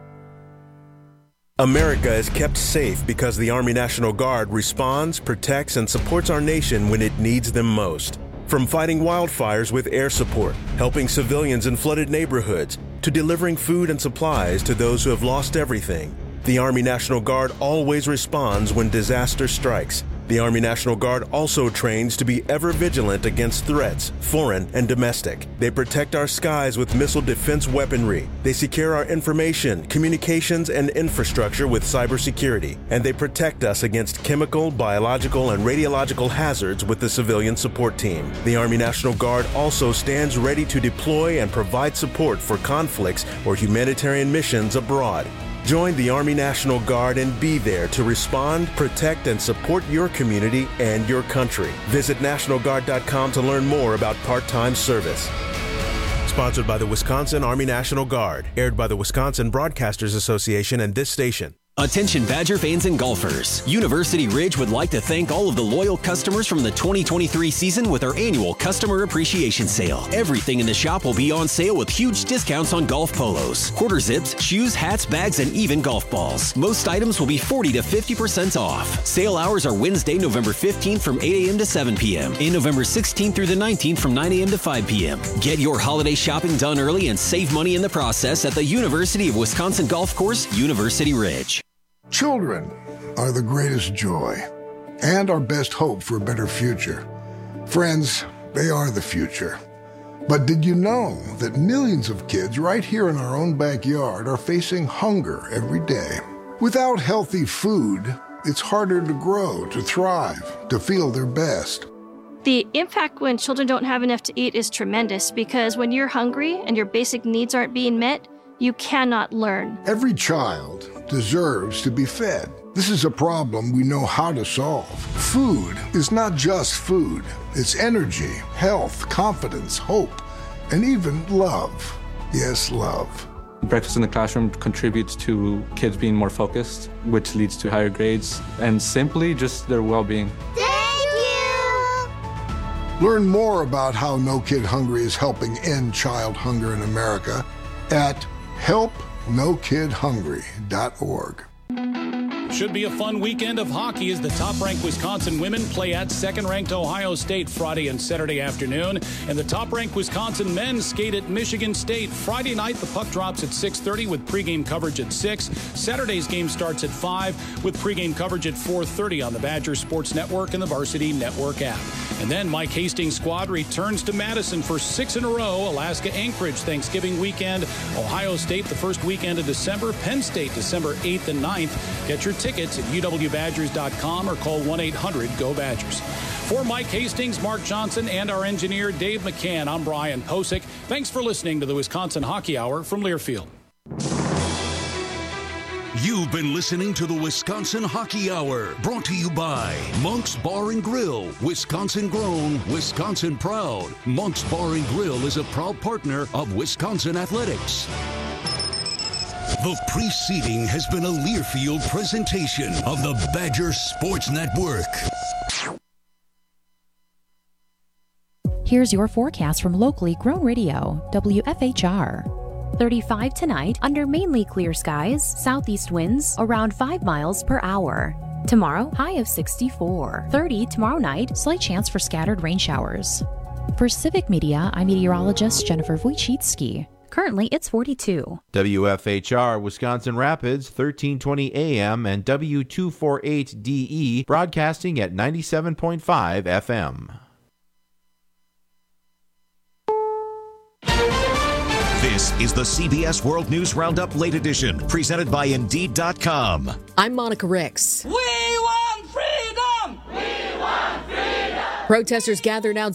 America is kept safe because the Army National Guard responds, protects, and supports our nation when it needs them most. From fighting wildfires with air support, helping civilians in flooded neighborhoods, to delivering food and supplies to those who have lost everything, the Army National Guard always responds when disaster strikes. The Army National Guard also trains to be ever vigilant against threats, foreign and domestic. They protect our skies with missile defense weaponry. They secure our information, communications, and infrastructure with cybersecurity. And they protect us against chemical, biological, and radiological hazards with the civilian support team. The Army National Guard also stands ready to deploy and provide support for conflicts or humanitarian missions abroad. Join the Army National Guard and be there to respond, protect, and support your community and your country. Visit national guard dot com to learn more about part-time service. Sponsored by the Wisconsin Army National Guard. Aired by the Wisconsin Broadcasters Association and this station.
Attention Badger fans and golfers. University Ridge would like to thank all of the loyal customers from the twenty twenty-three season with our annual Customer Appreciation Sale. Everything in the shop will be on sale with huge discounts on golf polos, quarter zips, shoes, hats, bags, and even golf balls. Most items will be forty to fifty percent off. Sale hours are Wednesday, November fifteenth from eight a.m. to seven p.m. and November sixteenth through the nineteenth from nine a.m. to five p.m. Get your holiday shopping done early and save money in the process at the University of Wisconsin Golf Course, University Ridge.
Children are the greatest joy and our best hope for a better future. Friends, they are the future. But did you know that millions of kids right here in our own backyard are facing hunger every day? Without healthy food, it's harder to grow, to thrive, to feel their best.
The impact when children don't have enough to eat is tremendous because when you're hungry and your basic needs aren't being met, you cannot learn.
Every child deserves to be fed. This is a problem we know how to solve. Food is not just food. It's energy, health, confidence, hope, and even love. Yes, love.
Breakfast in the classroom contributes to kids being more focused, which leads to higher grades, and simply just their well-being.
Thank you! Learn more about how No Kid Hungry is helping end child hunger in America at help no kid hungry dot org.
Should be a fun weekend of hockey as the top-ranked Wisconsin women play at second-ranked Ohio State Friday and Saturday afternoon. And the top-ranked Wisconsin men skate at Michigan State. Friday night, the puck drops at six thirty with pregame coverage at six. Saturday's game starts at five with pregame coverage at four thirty on the Badger Sports Network and the Varsity Network app. And then Mike Hastings' squad returns to Madison for six in a row. Alaska Anchorage Thanksgiving weekend. Ohio State the first weekend of December. Penn State December eighth and ninth. Get your tickets at u w badgers dot com or call one eight hundred go Badgers. For Mike Hastings, Mark Johnson, and our engineer Dave McCann, I'm Brian Posick. Thanks for listening to the Wisconsin Hockey Hour from Learfield.
You've been listening to the Wisconsin Hockey Hour, brought to you by Monk's Bar and Grill. Wisconsin grown, Wisconsin proud. Monk's Bar and Grill is a proud partner of Wisconsin Athletics. The preceding has been a Learfield presentation of the Badger Sports Network.
Here's your forecast from locally grown radio, W F H R. thirty-five tonight under mainly clear skies, southeast winds around five miles per hour. Tomorrow, high of sixty-four. thirty tomorrow night, slight chance for scattered rain showers. For Civic Media, I'm meteorologist Jennifer Wojcicki. Currently, it's forty-two.
W F H R Wisconsin Rapids, thirteen twenty A M and W two forty-eight D E, broadcasting at ninety-seven point five F M.
This is the C B S World News Roundup Late Edition, presented by Indeed dot com.
I'm Monica Ricks.
We want freedom!
We want freedom! Protesters gathered outside